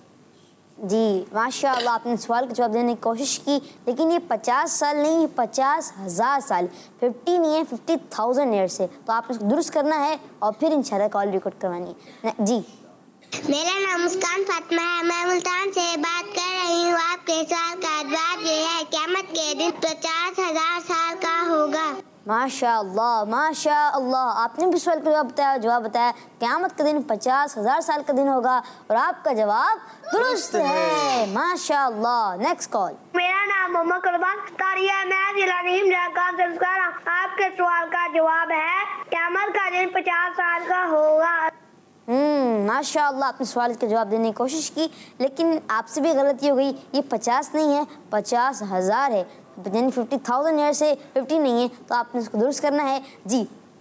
जी माशाअल्लाह, आपने सवाल का जवाब देने की कोशिश की, लेकिन ये पचास साल नहीं, ये पचास हजार साल, फिफ्टी नहीं है, फिफ्टी थाउजेंड ईयर्स है। तो आपने इसको दुरुस्त करना है और फिर इंशाल्लाह कॉल रिकॉर्ड करवानी है। जी, मेरा नाम मुस्कान फातिमा है, मैं मुल्तान से बात कर रही हूँ। आपके सवाल का जवाब ये है, क़यामत के दिन पचास हजार साल का होगा। माशाअल्लाह माशाअल्लाह, आपने भी सवाल का जवाब बताया, जवाब बताया। क़यामत का दिन पचास हजार साल का दिन होगा, और आपका जवाब दुरुस्त है। माशाअल्लाह। Next call. मेरा नाम मोहम्मद कुर्बान तारिया, मैं जिला नीमचा का अंदर कर रहा हूँ। आपके सवाल का जवाब है, क़यामत का दिन पचास साल का होगा। हम्म माशाअल्लाह, आपने सवाल का जवाब देने की कोशिश की, लेकिन आपसे भी गलती हो गई। ये पचास नहीं है, पचास हजार है, यानी फिफ्टी थाउजेंड ईयर से फिफ्टी नहीं है, तो आपने इसको दुरुस्त करना है। जी,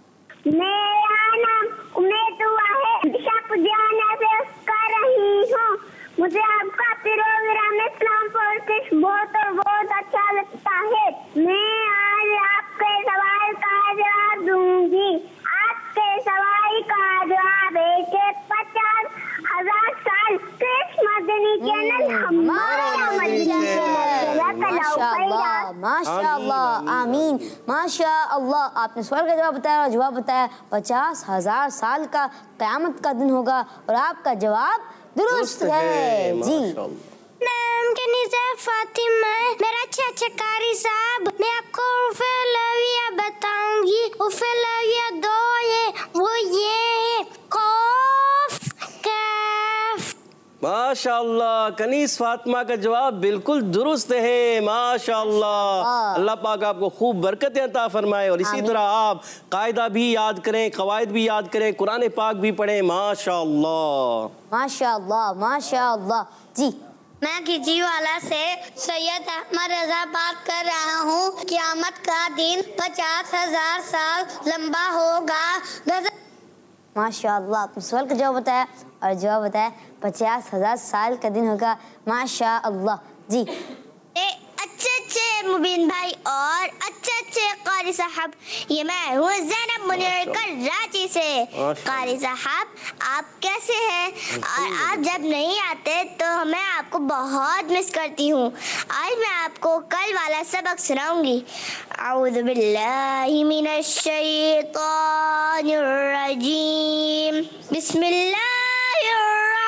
मेरा नाम उम्मीद हुआ है, दिशा पुजाना से कर रही हूँ। मुझे आपका प्रोग्राम इस्लाम फॉर किड्स बहुत और बहुत अच्छा लगता है। मैं आज आपके सवाल का जवाब दूंगी। आपके सवाल का जवाब है कि पचास हजार साल किड्स मदनी चैनल हमारा मदनी चैनल। माशाअल्लाह माशाअल्लाह, आमीन। माशाअल्लाह, आपने सवाल का जवाब बताया और जवाब बताया। पचास हजार साल का क़यामत का दिन होगा, और आपका जवाब दुरुस्त है। जी, नाम के नीचे फातिमा है, मेरा चाचा कारी साहब। मैं आपको उर्फ़े लविया बताऊंगी। उर्फ़े लविया दो ये वो ये है, कॉफ काफ। माशाअल्लाह, कनीस फातिमा का जवाब बिल्कुल दुरुस्त है। माशाअल्लाह, अल्लाह पाक आपको खूब बरकतें अता फरमाए और इसी तरह आप कायदा भी याद करें, कवायद भी याद करें, कुरान पाक भी पढ़ें। माशाअल्लाह माशाअल्लाह माशाअल्लाह। जी, मैं खिजीवाला से सैयद अहमद रजा बात कर रहा हूँ। क़यामत का दिन पचास हजार साल लंबा होगा। माशाअल्लाह, आपने सवाल का जवाब बताया और जवाब बताया पचास हजार साल का दिन होगा। माशाअल्लाह। जी, अच्छे अच्छे मुबीन भाई और अच्छे अच्छे कारी साहब, ये मैं हूँ ज़ैनब मुनीर कराची से। कारी साहब, आप कैसे हैं? और आप जब नहीं आते तो मैं आपको बहुत मिस करती हूँ। आज मैं आपको कल वाला सबक सुनाऊंगी। औज़ु बिल्लाहि मिनश शैतानिर रजीम, बिस्मिल्लाहिर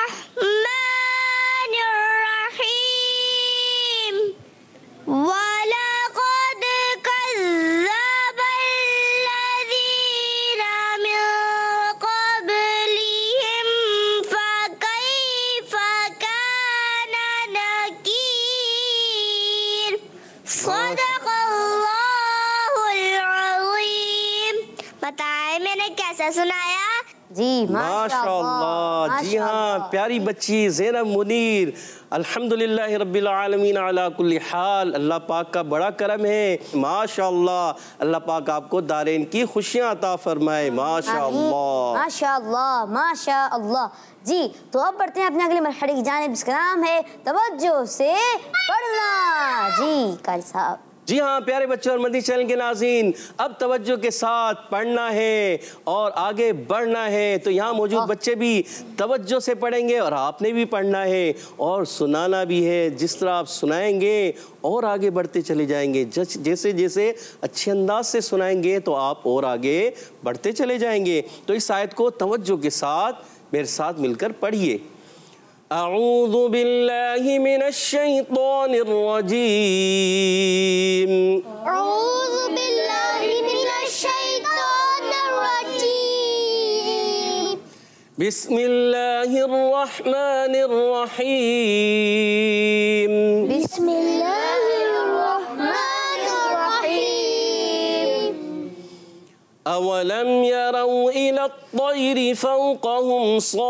रहमानिर रहीम। वलक़द कज़्ज़बल लज़ीना मिन क़ब्लिहिम फ़कैफ़ कान नकीर। सदक़ल्लाहुल अज़ीम। बताएं मैंने कैसा सुनाया? जी माशाअल्लाह। जी हाँ, प्यारी बच्ची ज़ैनब मुनीर, अल्हम्दुलिल्लाह रब्बिल आलमीन अला कुल्ली हाल। अल्लाह पाक का बड़ा करम है। माशाअल्लाह, अल्लाह पाक आपको दारेन की खुशियाँ अता फरमाए। माशाअल्लाह माशाअल्लाह माशाअल्लाह। जी, तो अब बढ़ते हैं अपने अगले मरहले की जानिब, जिसका नाम है तवज्जो से पढ़ना। जी कारी साहब। जी हाँ प्यारे बच्चों और मदनी चैनल के नाज़रीन, अब तवज्जो के साथ पढ़ना है और आगे बढ़ना है। तो यहाँ मौजूद बच्चे भी तवज्जो से पढ़ेंगे और आपने भी पढ़ना है और सुनाना भी है। जिस तरह आप सुनाएंगे और आगे बढ़ते चले जाएंगे, जैसे जैसे अच्छे अंदाज से सुनाएंगे तो आप और आगे बढ़ते चले जाएंगे। तो इस आयत को तवज्जो के साथ मेरे साथ मिलकर पढ़िए। अऊज़ु बिल्लाहि मिनश शैतानिर रजीम। औज़ु बिल्लाहि मिनश शैतानिर रजीम। बिस्मिल्लाहिर रहमानिर रहीम। बिस्मिल्लाहिर रहमानिर रहीम। अवलम यरौ इला त्तैरि फ़ौक़हुम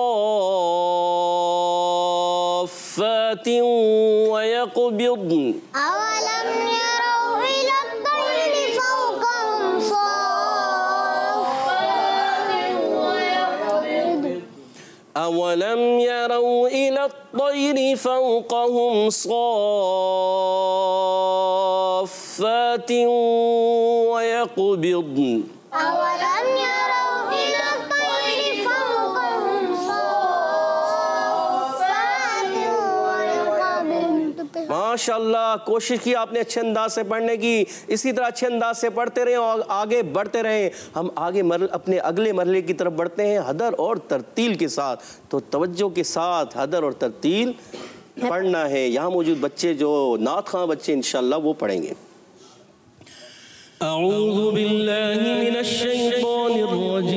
सॉफ़्फ़ातिन व यक़बिद्न। अवलम यरौ इला त्तैरि फ़ौक़हुम सॉफ़्फ़ातिन व यक़बिद्न। अवलम यरौ इला त्तैरि फ़ौक़हुम सॉफ़्फ़ातिन व यक़बिद्न। अवलम यरौ इला त्तैरि फ़ौक़हुम सॉफ़्फ़ातिन व यक़बिद्न। माशाअल्लाह, कोशिश की आपने अच्छे अंदाज से पढ़ने की। इसी तरह अच्छे अंदाज से पढ़ते रहें और आगे बढ़ते रहें। हम आगे मर, अपने अगले मरहले की तरफ बढ़ते हैं हदर और तरतील के साथ। तो तवज्जो के साथ हदर और तरतील पढ़ना है। यहाँ मौजूद बच्चे जो नात खां बच्चे इंशाअल्लाह वो पढ़ेंगे। अऊज़ु बिल्लाहि मिनश शैतानिर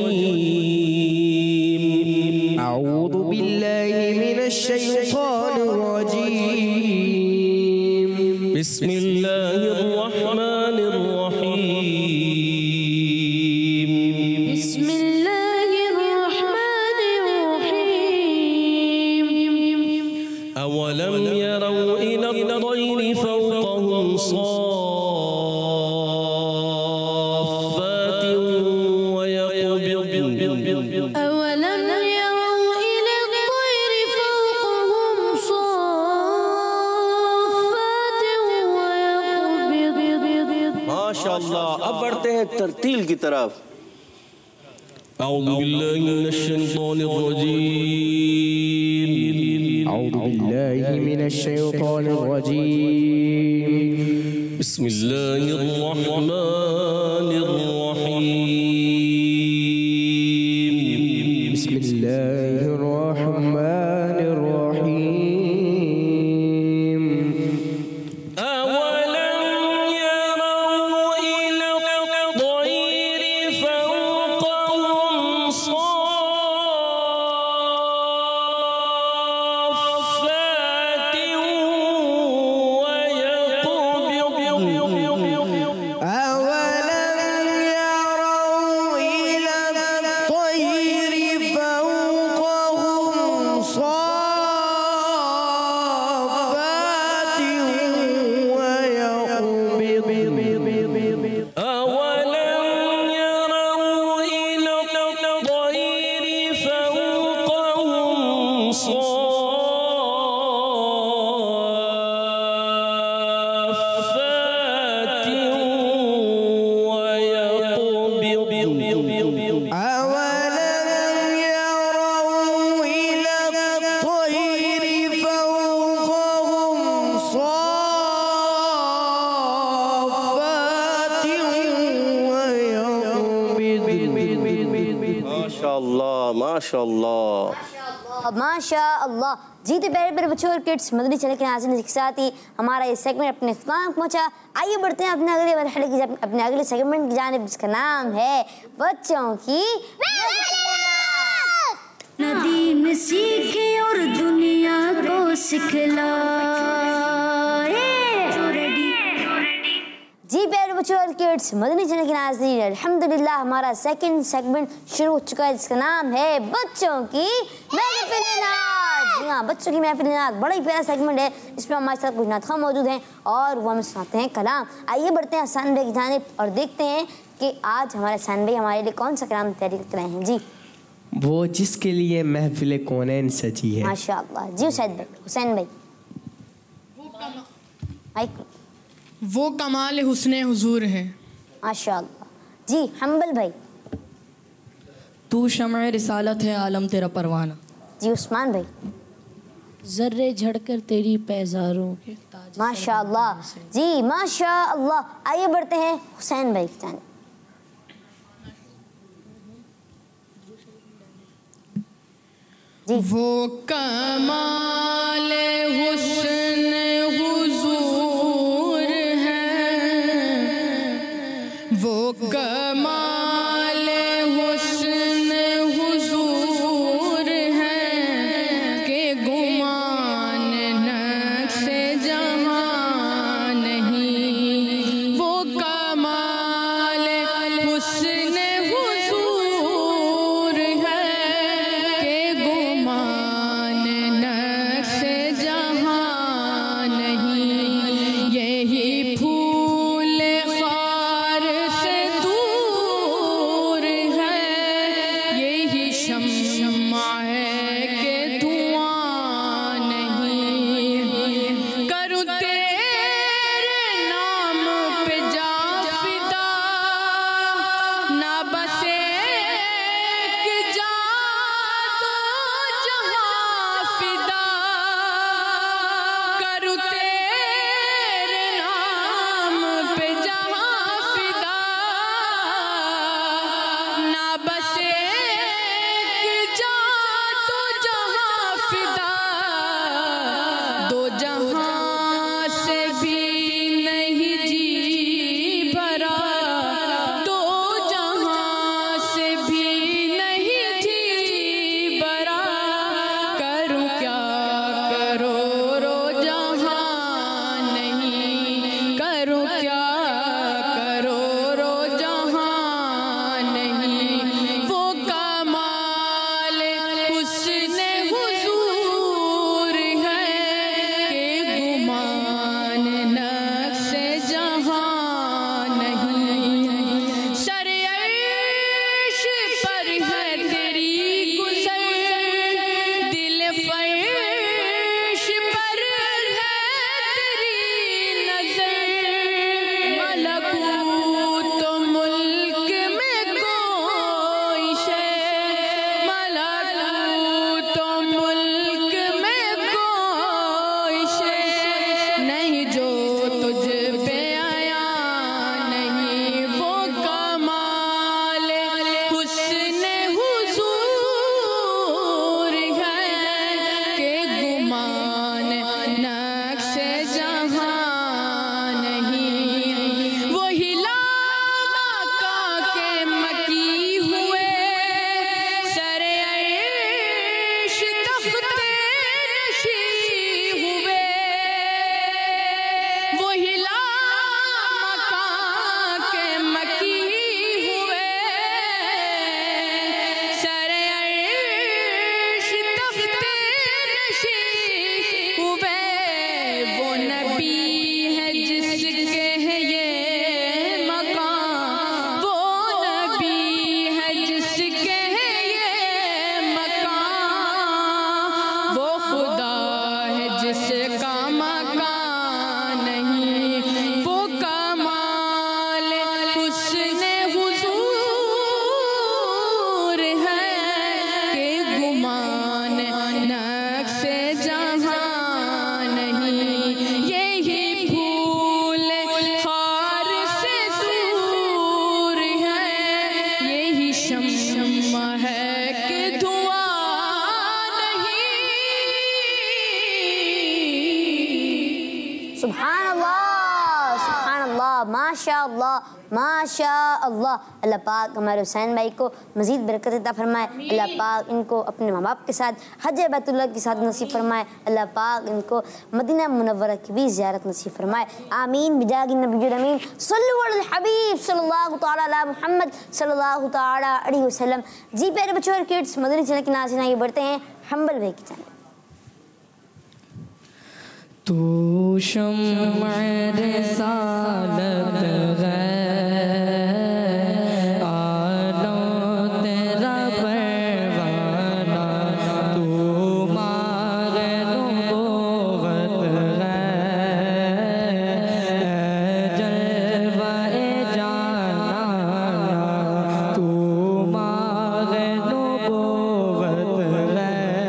रजीम। अऊज़ु बिल्लाहि मिनश शैतानिर रजीम। बिस्मिल्लाहिर रहमानिर रहीम। बिस्मिल्लाहिर रहमानिर रहीम। अवलम यरौ इला त्तैरि फ़ौक़हुम सॉफ़्फ़ातिन व यक़बिद्न। अवलम यरौ इला त्तैरि फ़ौक़हुम सॉफ़्फ़ातिन व यक़बिद्न। माशाअल्लाह, अब बढ़ते हैं तरतील की तरफ। अऊज़ु बिल्लाहि मिनश शैतानिर रजीम। अऊज़ु बिल्लाहि मिनश शैतानिर रजीम। बिस्मिल्लाहिर रहमानिर रहीम। बिस्मिल्लाहिर रहमानिर रहीम। अवलम यरौ इला त्तैरि फ़ौक़हुम सॉफ़्फ़ातिन माशाअल्लाह। माशा अल्लाह। जी तो प्यारे प्यारे बच्चों और किड्स, मदनी चैनल के नाज़रीन के साथ ही हमारा ये सेगमेंट अपने इख्तिताम तक पहुंचा। आइए बढ़ते हैं अपने अगले मरहले की जानिब, अपने अगले सेगमेंट की जानिब, जिसका नाम है बच्चों की न दीन सीखे और दुनिया को सिखलाए। जी प्यारे बच्चों और किड्स, मदनी चैनल के नाज़रीन, अल्हम्दुलिल्लाह हमारा सेकंड सेगमेंट शुरू हो चुका है, जिसका नाम है बच्चों की महफिल-ए-नात। जी हाँ, बच्चों की महफिल-ए-नात बड़ा ही प्यारा सेगमेंट है। इसमें हमारे साथ कुछ नात ख़वान मौजूद हैं और वो हमें सुनाते हैं कलाम। आइए बढ़ते हैं हसन भाई की जानिब और देखते हैं कि आज हमारे हसन भाई हमारे लिए कौन सा कलाम तैयारी करके लाए हैं। जी वो जिसके लिए महफिल कौनैन सजी है। माशाअल्लाह। जी हुसैन भाई, हुसैन भाई माइक। वो कमाल हुस्ने हुजूर है। माशाअल्लाह। जी हम्बल भाई। तू शम्अ रिसालत है, आलम तेरा परवाना। जी उस्मान भाई। जर्रे झड़कर तेरी पैजारों के ताज। माशाअल्लाह। जी माशाअल्लाह। आइए बढ़ते हैं हुसैन भाई की जानिब। जी वो कमाल हुस्न हुजूर है, वो कमाल हुस्न हुजूर है के गुमान नक्शे जहां नहीं। वो कमाल हुस्न हुजूर है के गुमान नक्शे जहां सुभान अल्लाह, माशा अल्लाह, माशा अल्लाह। अल्लाह पाक हमारे हुसैन भाई को मज़ीद बरकत अता फरमाए। अल्लाह पाक इनको अपने माँ बाप के साथ हज बैतुल्लाह के साथ नसीब फरमाए। अल्लाह पाक इनको मदीना मुनव्वरा की भी ज़ियारत नसीब फरमाए। आमीन बिजाहि नबीयुल अमीन सल्लल्लाहु अलैहि हबीब सल्लल्लाहु तआला अला मुहम्मद सल्लल्लाहु तआला अलैहि वसल्लम। जी प्यारे बच्चों और किड्स, मदनी चैनल के नाज़रीन आगे बढ़ते हैं हम्बल भाई की जानिब। तू शम्अ रिसालत है, आलों तेरा परवाना, तू माग़ नबूवत है, जलवा-ए जाना, तू माग़ नबूवत है,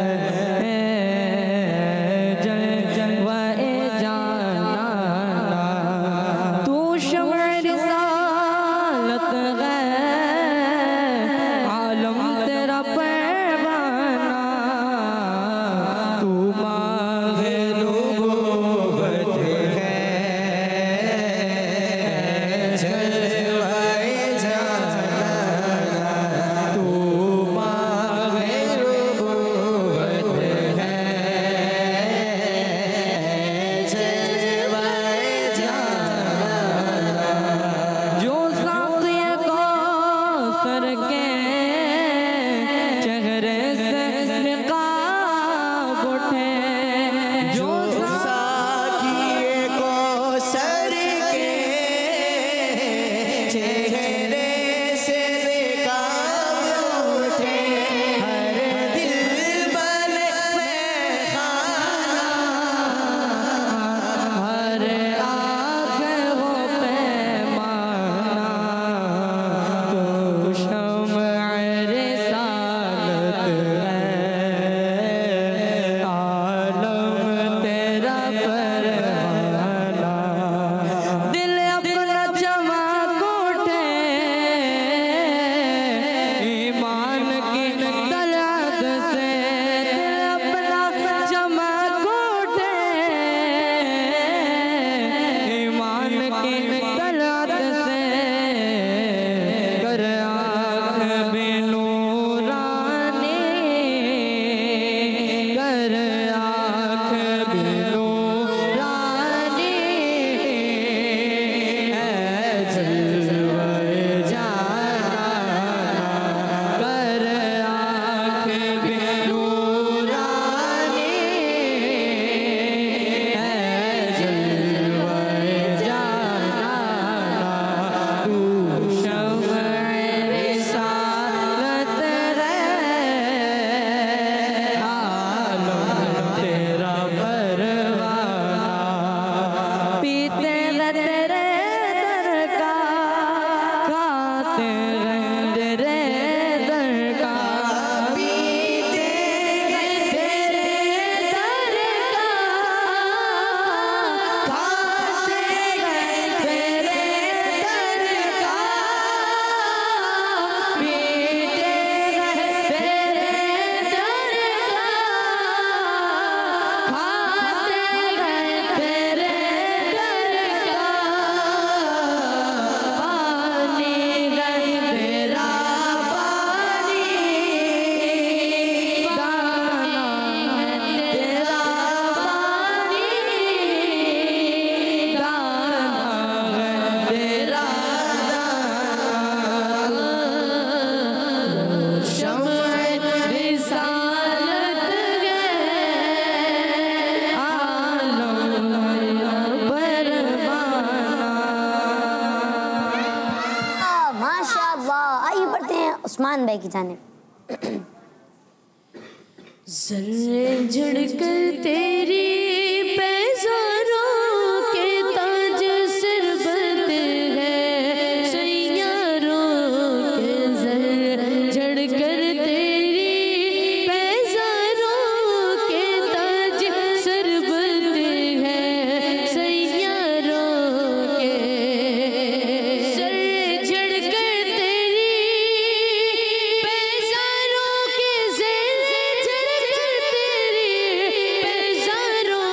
उस्मान भाई की जानिब। ज़र्रे झड़कर तेरी पैज़ारों के ताज सरबत है, सैयारों के ज़र्रे झड़कर तेरी पैज़ारों के ताज सरबत है, सैयारों के ज़र्रे झड़कर तेरी पैज़ारों के ज़र्रे झड़कर तेरी पैज़ारों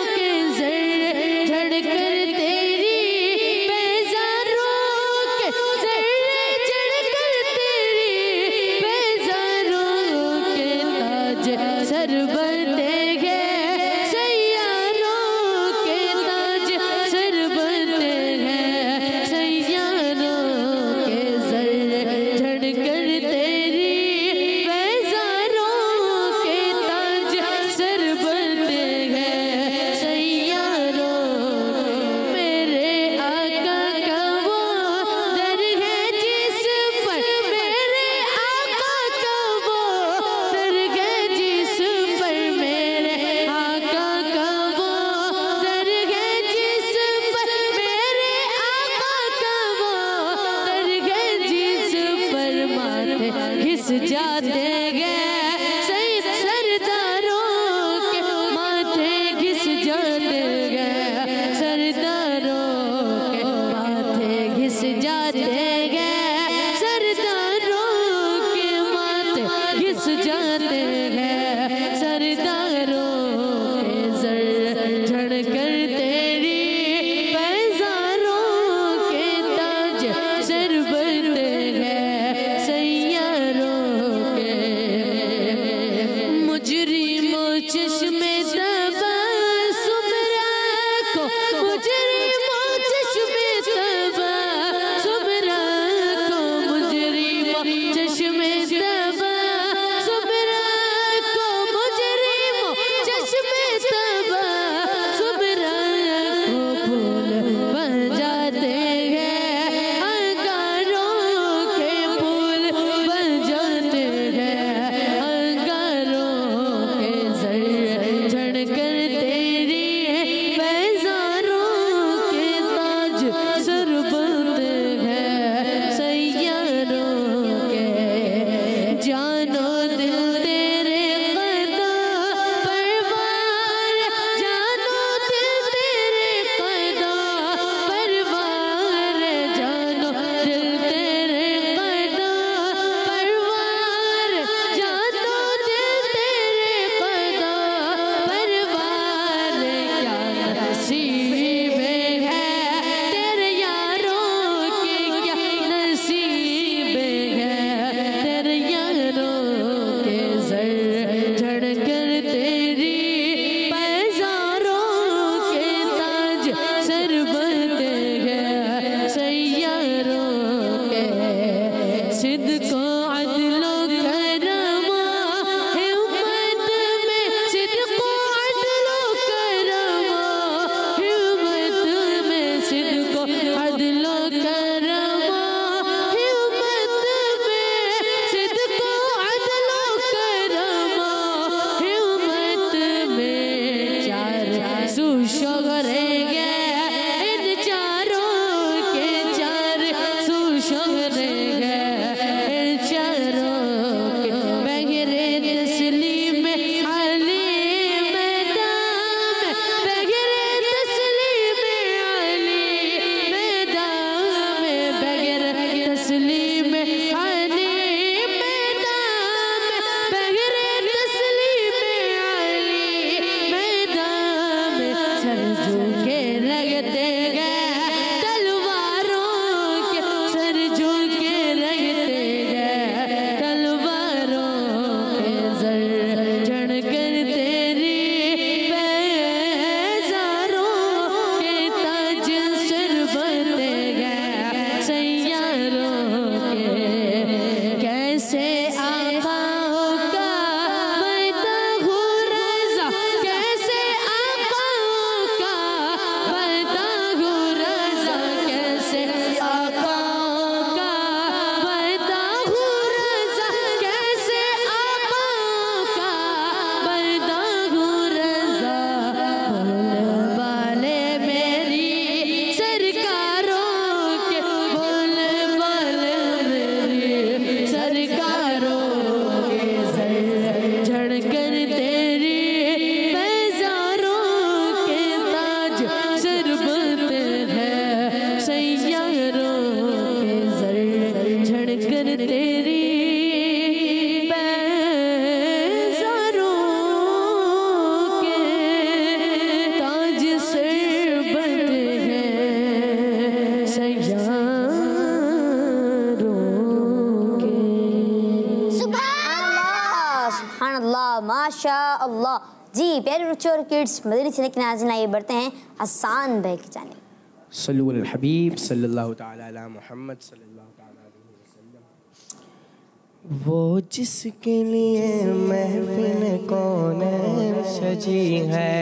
माशा अल्लाह। जी प्यारे बच्चों और किड्स, मदनी चैनल के नाज़रीन आइए बढ़ते हैं हसन भाई की जानिब। सल्लु अलल हबीब सल्लल्लाहु तआला अला मुहम्मद सल्लल्लाहु तआला अलैहि वसल्लम। वो जिसके लिए महफिल कौनैन सजी है,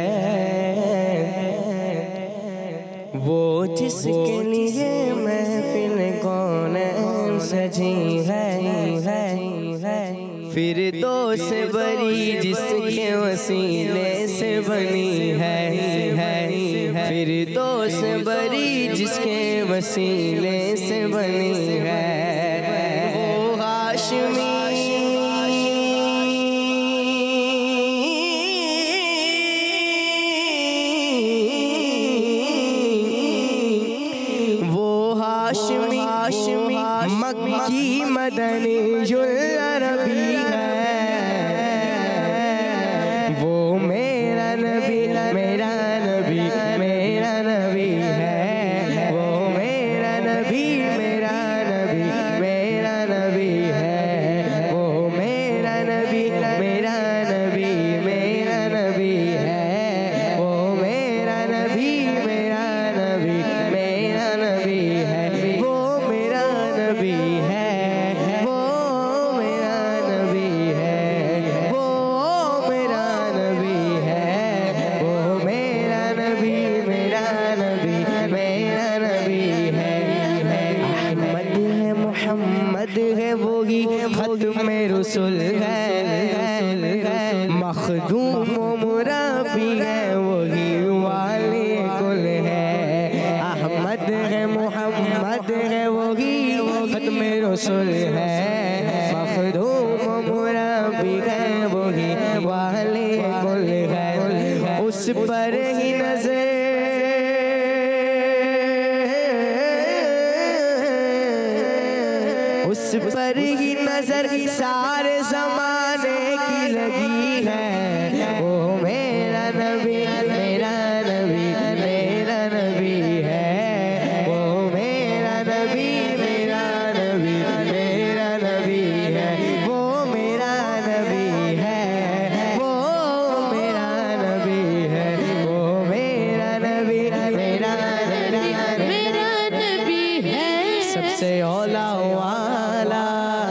वो जिसके लिए महफिल कौनैन सजी है, फिर दो से बरी जिसके वसीले से बनी है, फिर दो से बरी जिसके वसीले से बनी है, वो हाशमी वो हाशमी हाशमी मक्की मदनी युल अरबी है, वो मेरा नबी मेरा नबी मेरा नबी है, वो मेरा नबी मेरा नबी मेरा नबी है, वो मेरा नबी मेरा नबी मेरा नबी है, वो मेरा नबी मेरा नबी मेरा नबी है, वो मेरा नबी है, वो मेरा नबी है, वो मेरा नबी है, वो मेरा नबी मेरा नबी मेरा नबी है। अहमद है मोहम्मद है वही खत्म रसूल है, मखदूम मुराबी है वही वाले कुल है। अहमद है मोहम्मद है वही खत्म रसूल है, मखदूम मुराबी है वही वाले कुल है। उस पर ही नजर उस पर ही नजर सारे जमाने की लगी है, वो मेरा नबी मेरा नबी मेरा नबी है, वो मेरा नबी मेरा नबी मेरा नबी है, वो मेरा नबी है, वो मेरा नबी है, वो मेरा नबी मेरा नबी मेरा नबी है। सबसे औला वाला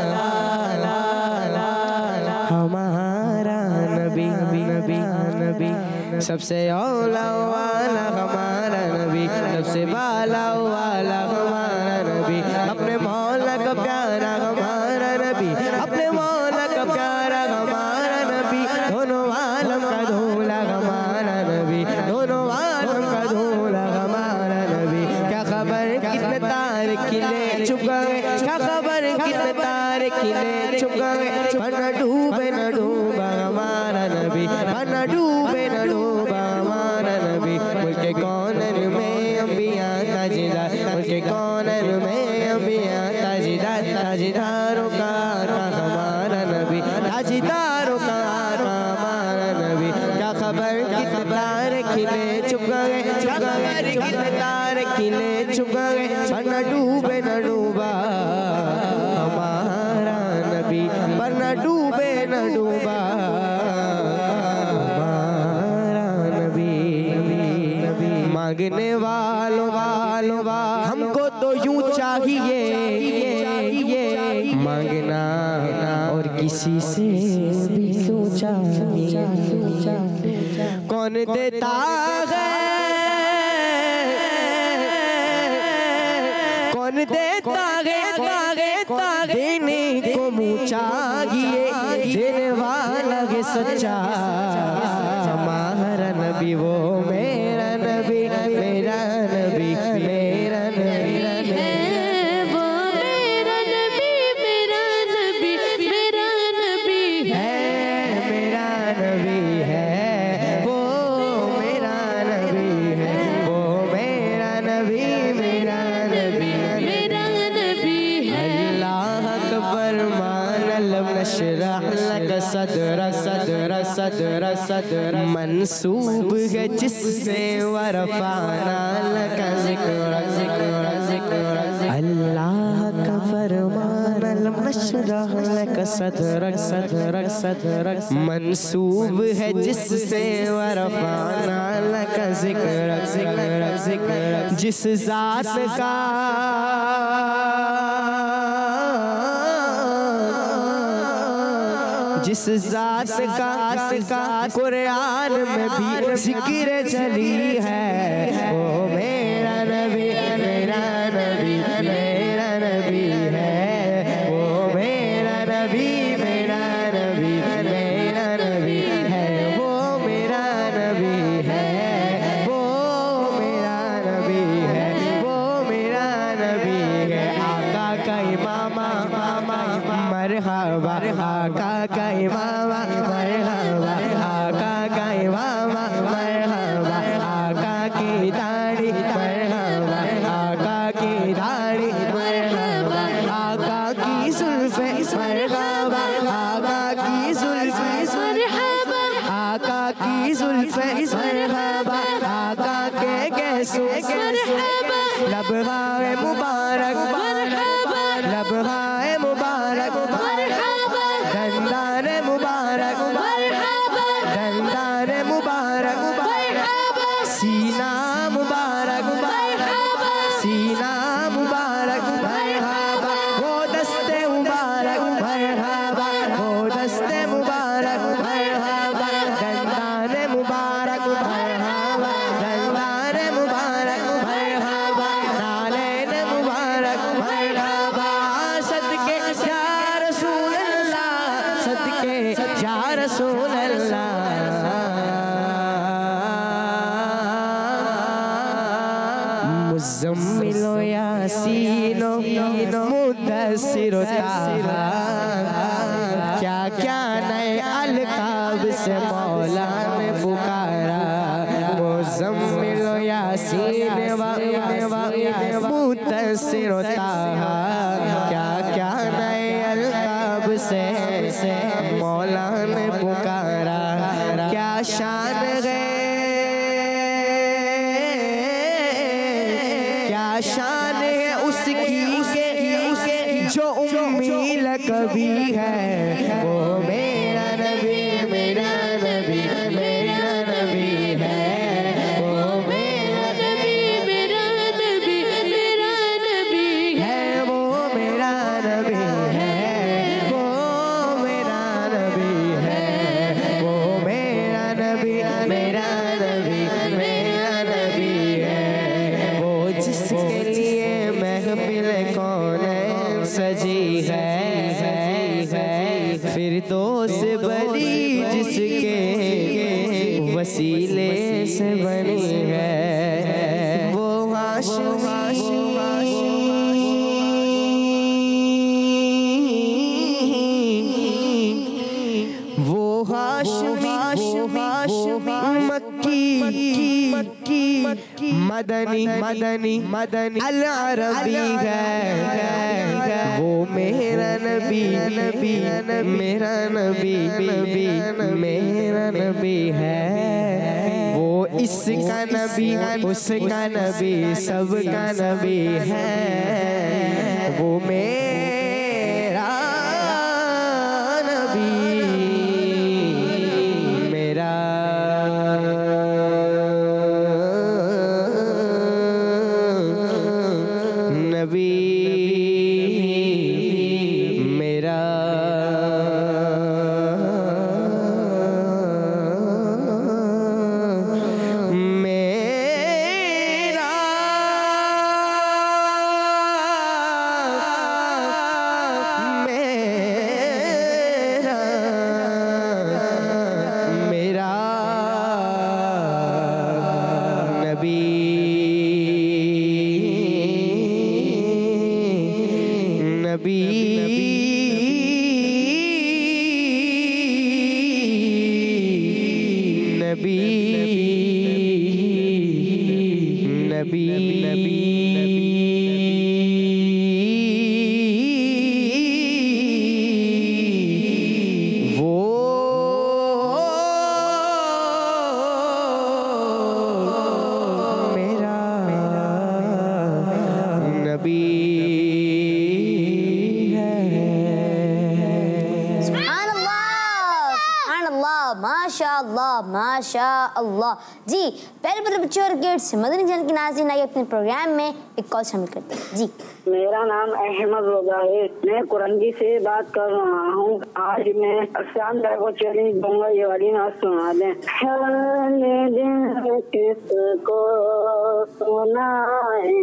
हमारा नबी नबी नबी, सबसे औला वाला हमारा नबी, सबसे बाला वाला हमारा नबी, अपने मौला का प्यारा हमारा नबी, अपने मौला का प्यारा हमारा नबी, दोनों आलम का दूल्हा हमारा नबी, दोनों आलम का दूल्हा हमारा नबी। क्या खबर कितने तारे खिले चुप गए, क्या खबर कितने तारे खिले चुप गए, पर न डूबे न डूबा हमारा नबी, पर न डूबे न डूबा हमारा नबी। मुल्के कौनर में अंबिया ताजीदार, मुल्के कौनर में अंबिया ताजीदार, ताजीदारों का आका हमारा नबी, ताजीदारों का आका हमारा नबी। क्या खबर कितने तारे खिले चुप गए, क्या खबर कितने तारे खिले चुप गए, पर न डूबे न डूबा हमारा नबी, पर न डूबे न डूबा हमारा नबी। मांगने वालों वालों हमको तो यूं चाहिए मांगना, और किसी से भी क्यों चाहिए। कौन देता है कौन देता है देने को मुँह चाहिए, देने वाला है सच्चा हमारा नबी, वो मेरा नबी मेरा नबी मेरा नबी है, वो मेरा नबी मेरा नबी मेरा नबी है, मेरा नबी है, वो मेरा नबी है, वो मेरा नबी मेरा नबी मेरा नबी है। अल्लाह अकबर मान लम नशरह लक सदर सदर सदर सदर मंसूब है जिससे वरफाना लक ज़िक्र ज़िक्र ज़िक्र। अल्लाह का फरमान लम नशरह लक रक्सत रक्सत रक्सत रक्सत मंसूब है जिससे वरफाना लका ज़िक्र ज़िक्र ज़िक्र जिस ज़ात का जिस ज़ात का का कुरान में भी ज़िक्र चली है वो मेरा नबी मेरा नबी मेरा नबी है वो मेरा नबी मेरा नबी मेरा नबी है वो मेरा नबी है वो मेरा नबी है वो मेरा नबी है आका का इमामा मामा मरहबा आका का इमामा मरहबा आका का इमामा मरहबा आका की दाढ़ी मरहबा आका की दाढ़ी मरहबा आका की जुल्फ़े मरहबा आका की जुल्फ़े मरहबा आका की जुल्फ़े मरहबा आका के कैसो मरहबा लबगाए मुबारक मरहबा लबगाए मुबारक मरहबा दंदान मुबारक मरहबा दंदान मुबारक मरहबा सीना मुबारक मरहबा सीना मुबारक मरहबा वो दस्ते मुबारक मरहबा वो दस्ते मुबारक मरहबा दंदान मुबारक मरहबा दंदान मुबारक मरहबा नालेन मुबारक मरहबा सदके या रसूल अल्लाह सदके या रसूल अल्लाह मुज़म्मिलो यासीनो मुद्दस्सिरो ताहा क्या क्या नए अलकाब से मौला ने पुकारा मुज़म्मिलो यासीन व मुद्दस्सिरो ताहा क्या क्या नए अलकाब से मौला ने पुकारा क्या शान है क्या शान है उसकी के उसके जो उम्मीद कभी है वो मेरा नबी मेरा नबी मेरा नबी है वो मेरा नबी मेरा नबी मेरा नबी है वो मेरा नबी है वो मेरा नबी है वो मेरा नबी मेरा नबी मेरा नबी है वो जिसके लिए महफिल कौन सजी है फिरदौस बनी जिसके वसीले से बनी है वो हाशमी वो हाशमी मक्की मक्की मदनी मदनी मदनी अल अरबी है वो मेरा नबी नबी मेरा नबी नबी मेरा नबी है वो इसका नबी उसका नबी सबका नबी है वो मेरा नबी मेरा नबी मेरा मेरा मेरा मेरा नबी माशा अल्लाह। जी प्यारे प्यारे बच्चों और किड्स, मदनी चैनल की नाज़रीन आइए अपने प्रोग्राम में एक कॉल शामिल करते हैं। जी मेरा नाम अहमद रोजा है, मैं कुरंगी से बात कर रहा हूँ। आज मैं अफसान को चैलेंज दूंगा, ये वाली नाच सुना दें। किसको सुनाए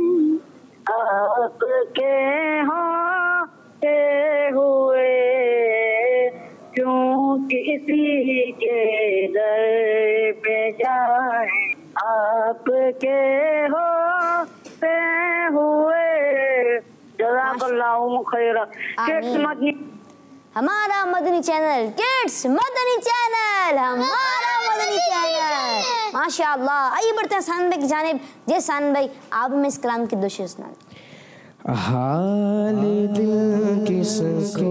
आपके होते हुए, क्यों किसी के दर पे जाए आपके होते हुए। जज़ाकल्लाहु खैरा। किड्स मदनी, हमारा Madani channel, kids Madani channel, हमारा मदनी चैनल, माशाअल्लाह। आइए बढ़ते हैं सान भाई की जानिब। जे सान भाई, आप हमें इस कलाम की दो शेर सुना दें। हाल दिल किसको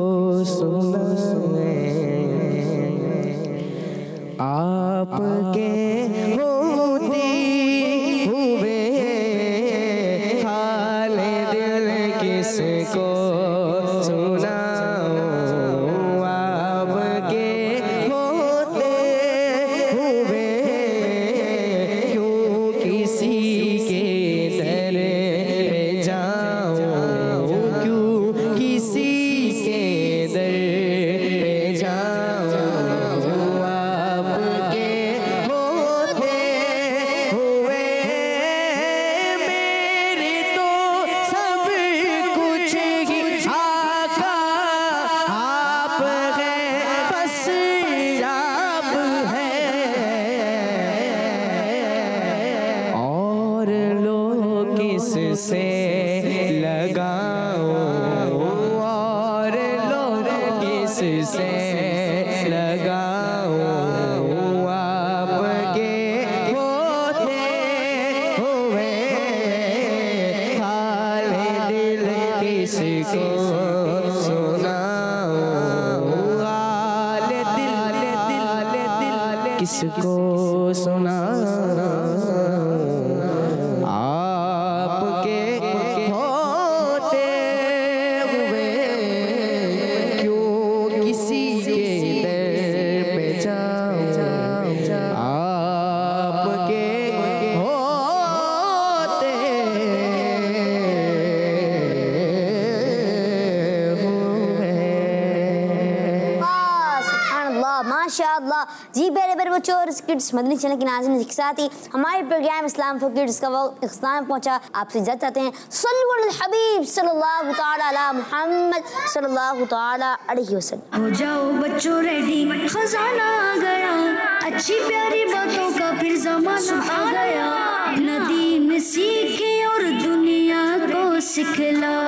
सुनाए आपके होते हुए, हाल दिल किसको सुनाऊं आपके होते हुए, क्यों किसी के दर पे जाऊं, क्यों किसी के दर पे जाऊं आपके होते हुए। मेरे तो सब कुछ ही आका आप हैं, बस आप हैं, और लोग किससे लगाऊं, और लोग किससे लगाऊं आपके होते हुए, हाल दिल किसको सुनाऊं, हाल दिल किसको सुनाऊं आपके होते हुए, क्यों किसी के दर पे जाऊं आपके होते हुए। सुभानअल्लाह, माशाअल्लाह। जी प्यारे प्यारे बच्चों और किड्स, मदनी चैनल की नाज़रीन के साथ ही हमारे प्रोग्राम इस्लाम फॉर किड्स का वक्त इख्तिताम पहुंचा। आपसे इजाज़त चाहते हैं। सल्लल्लाहु अलैहि हबीब सल्लल्लाहु तआला अला मुहम्मद सल्लल्लाहु तआला अलैहि वसल्लम। हो जाओ बच्चों रेडी, खजाना आ गया, अच्छी प्यारी बातों का फिर ज़माना आ गया। न दीन सीखे और दुनिया को सिखला।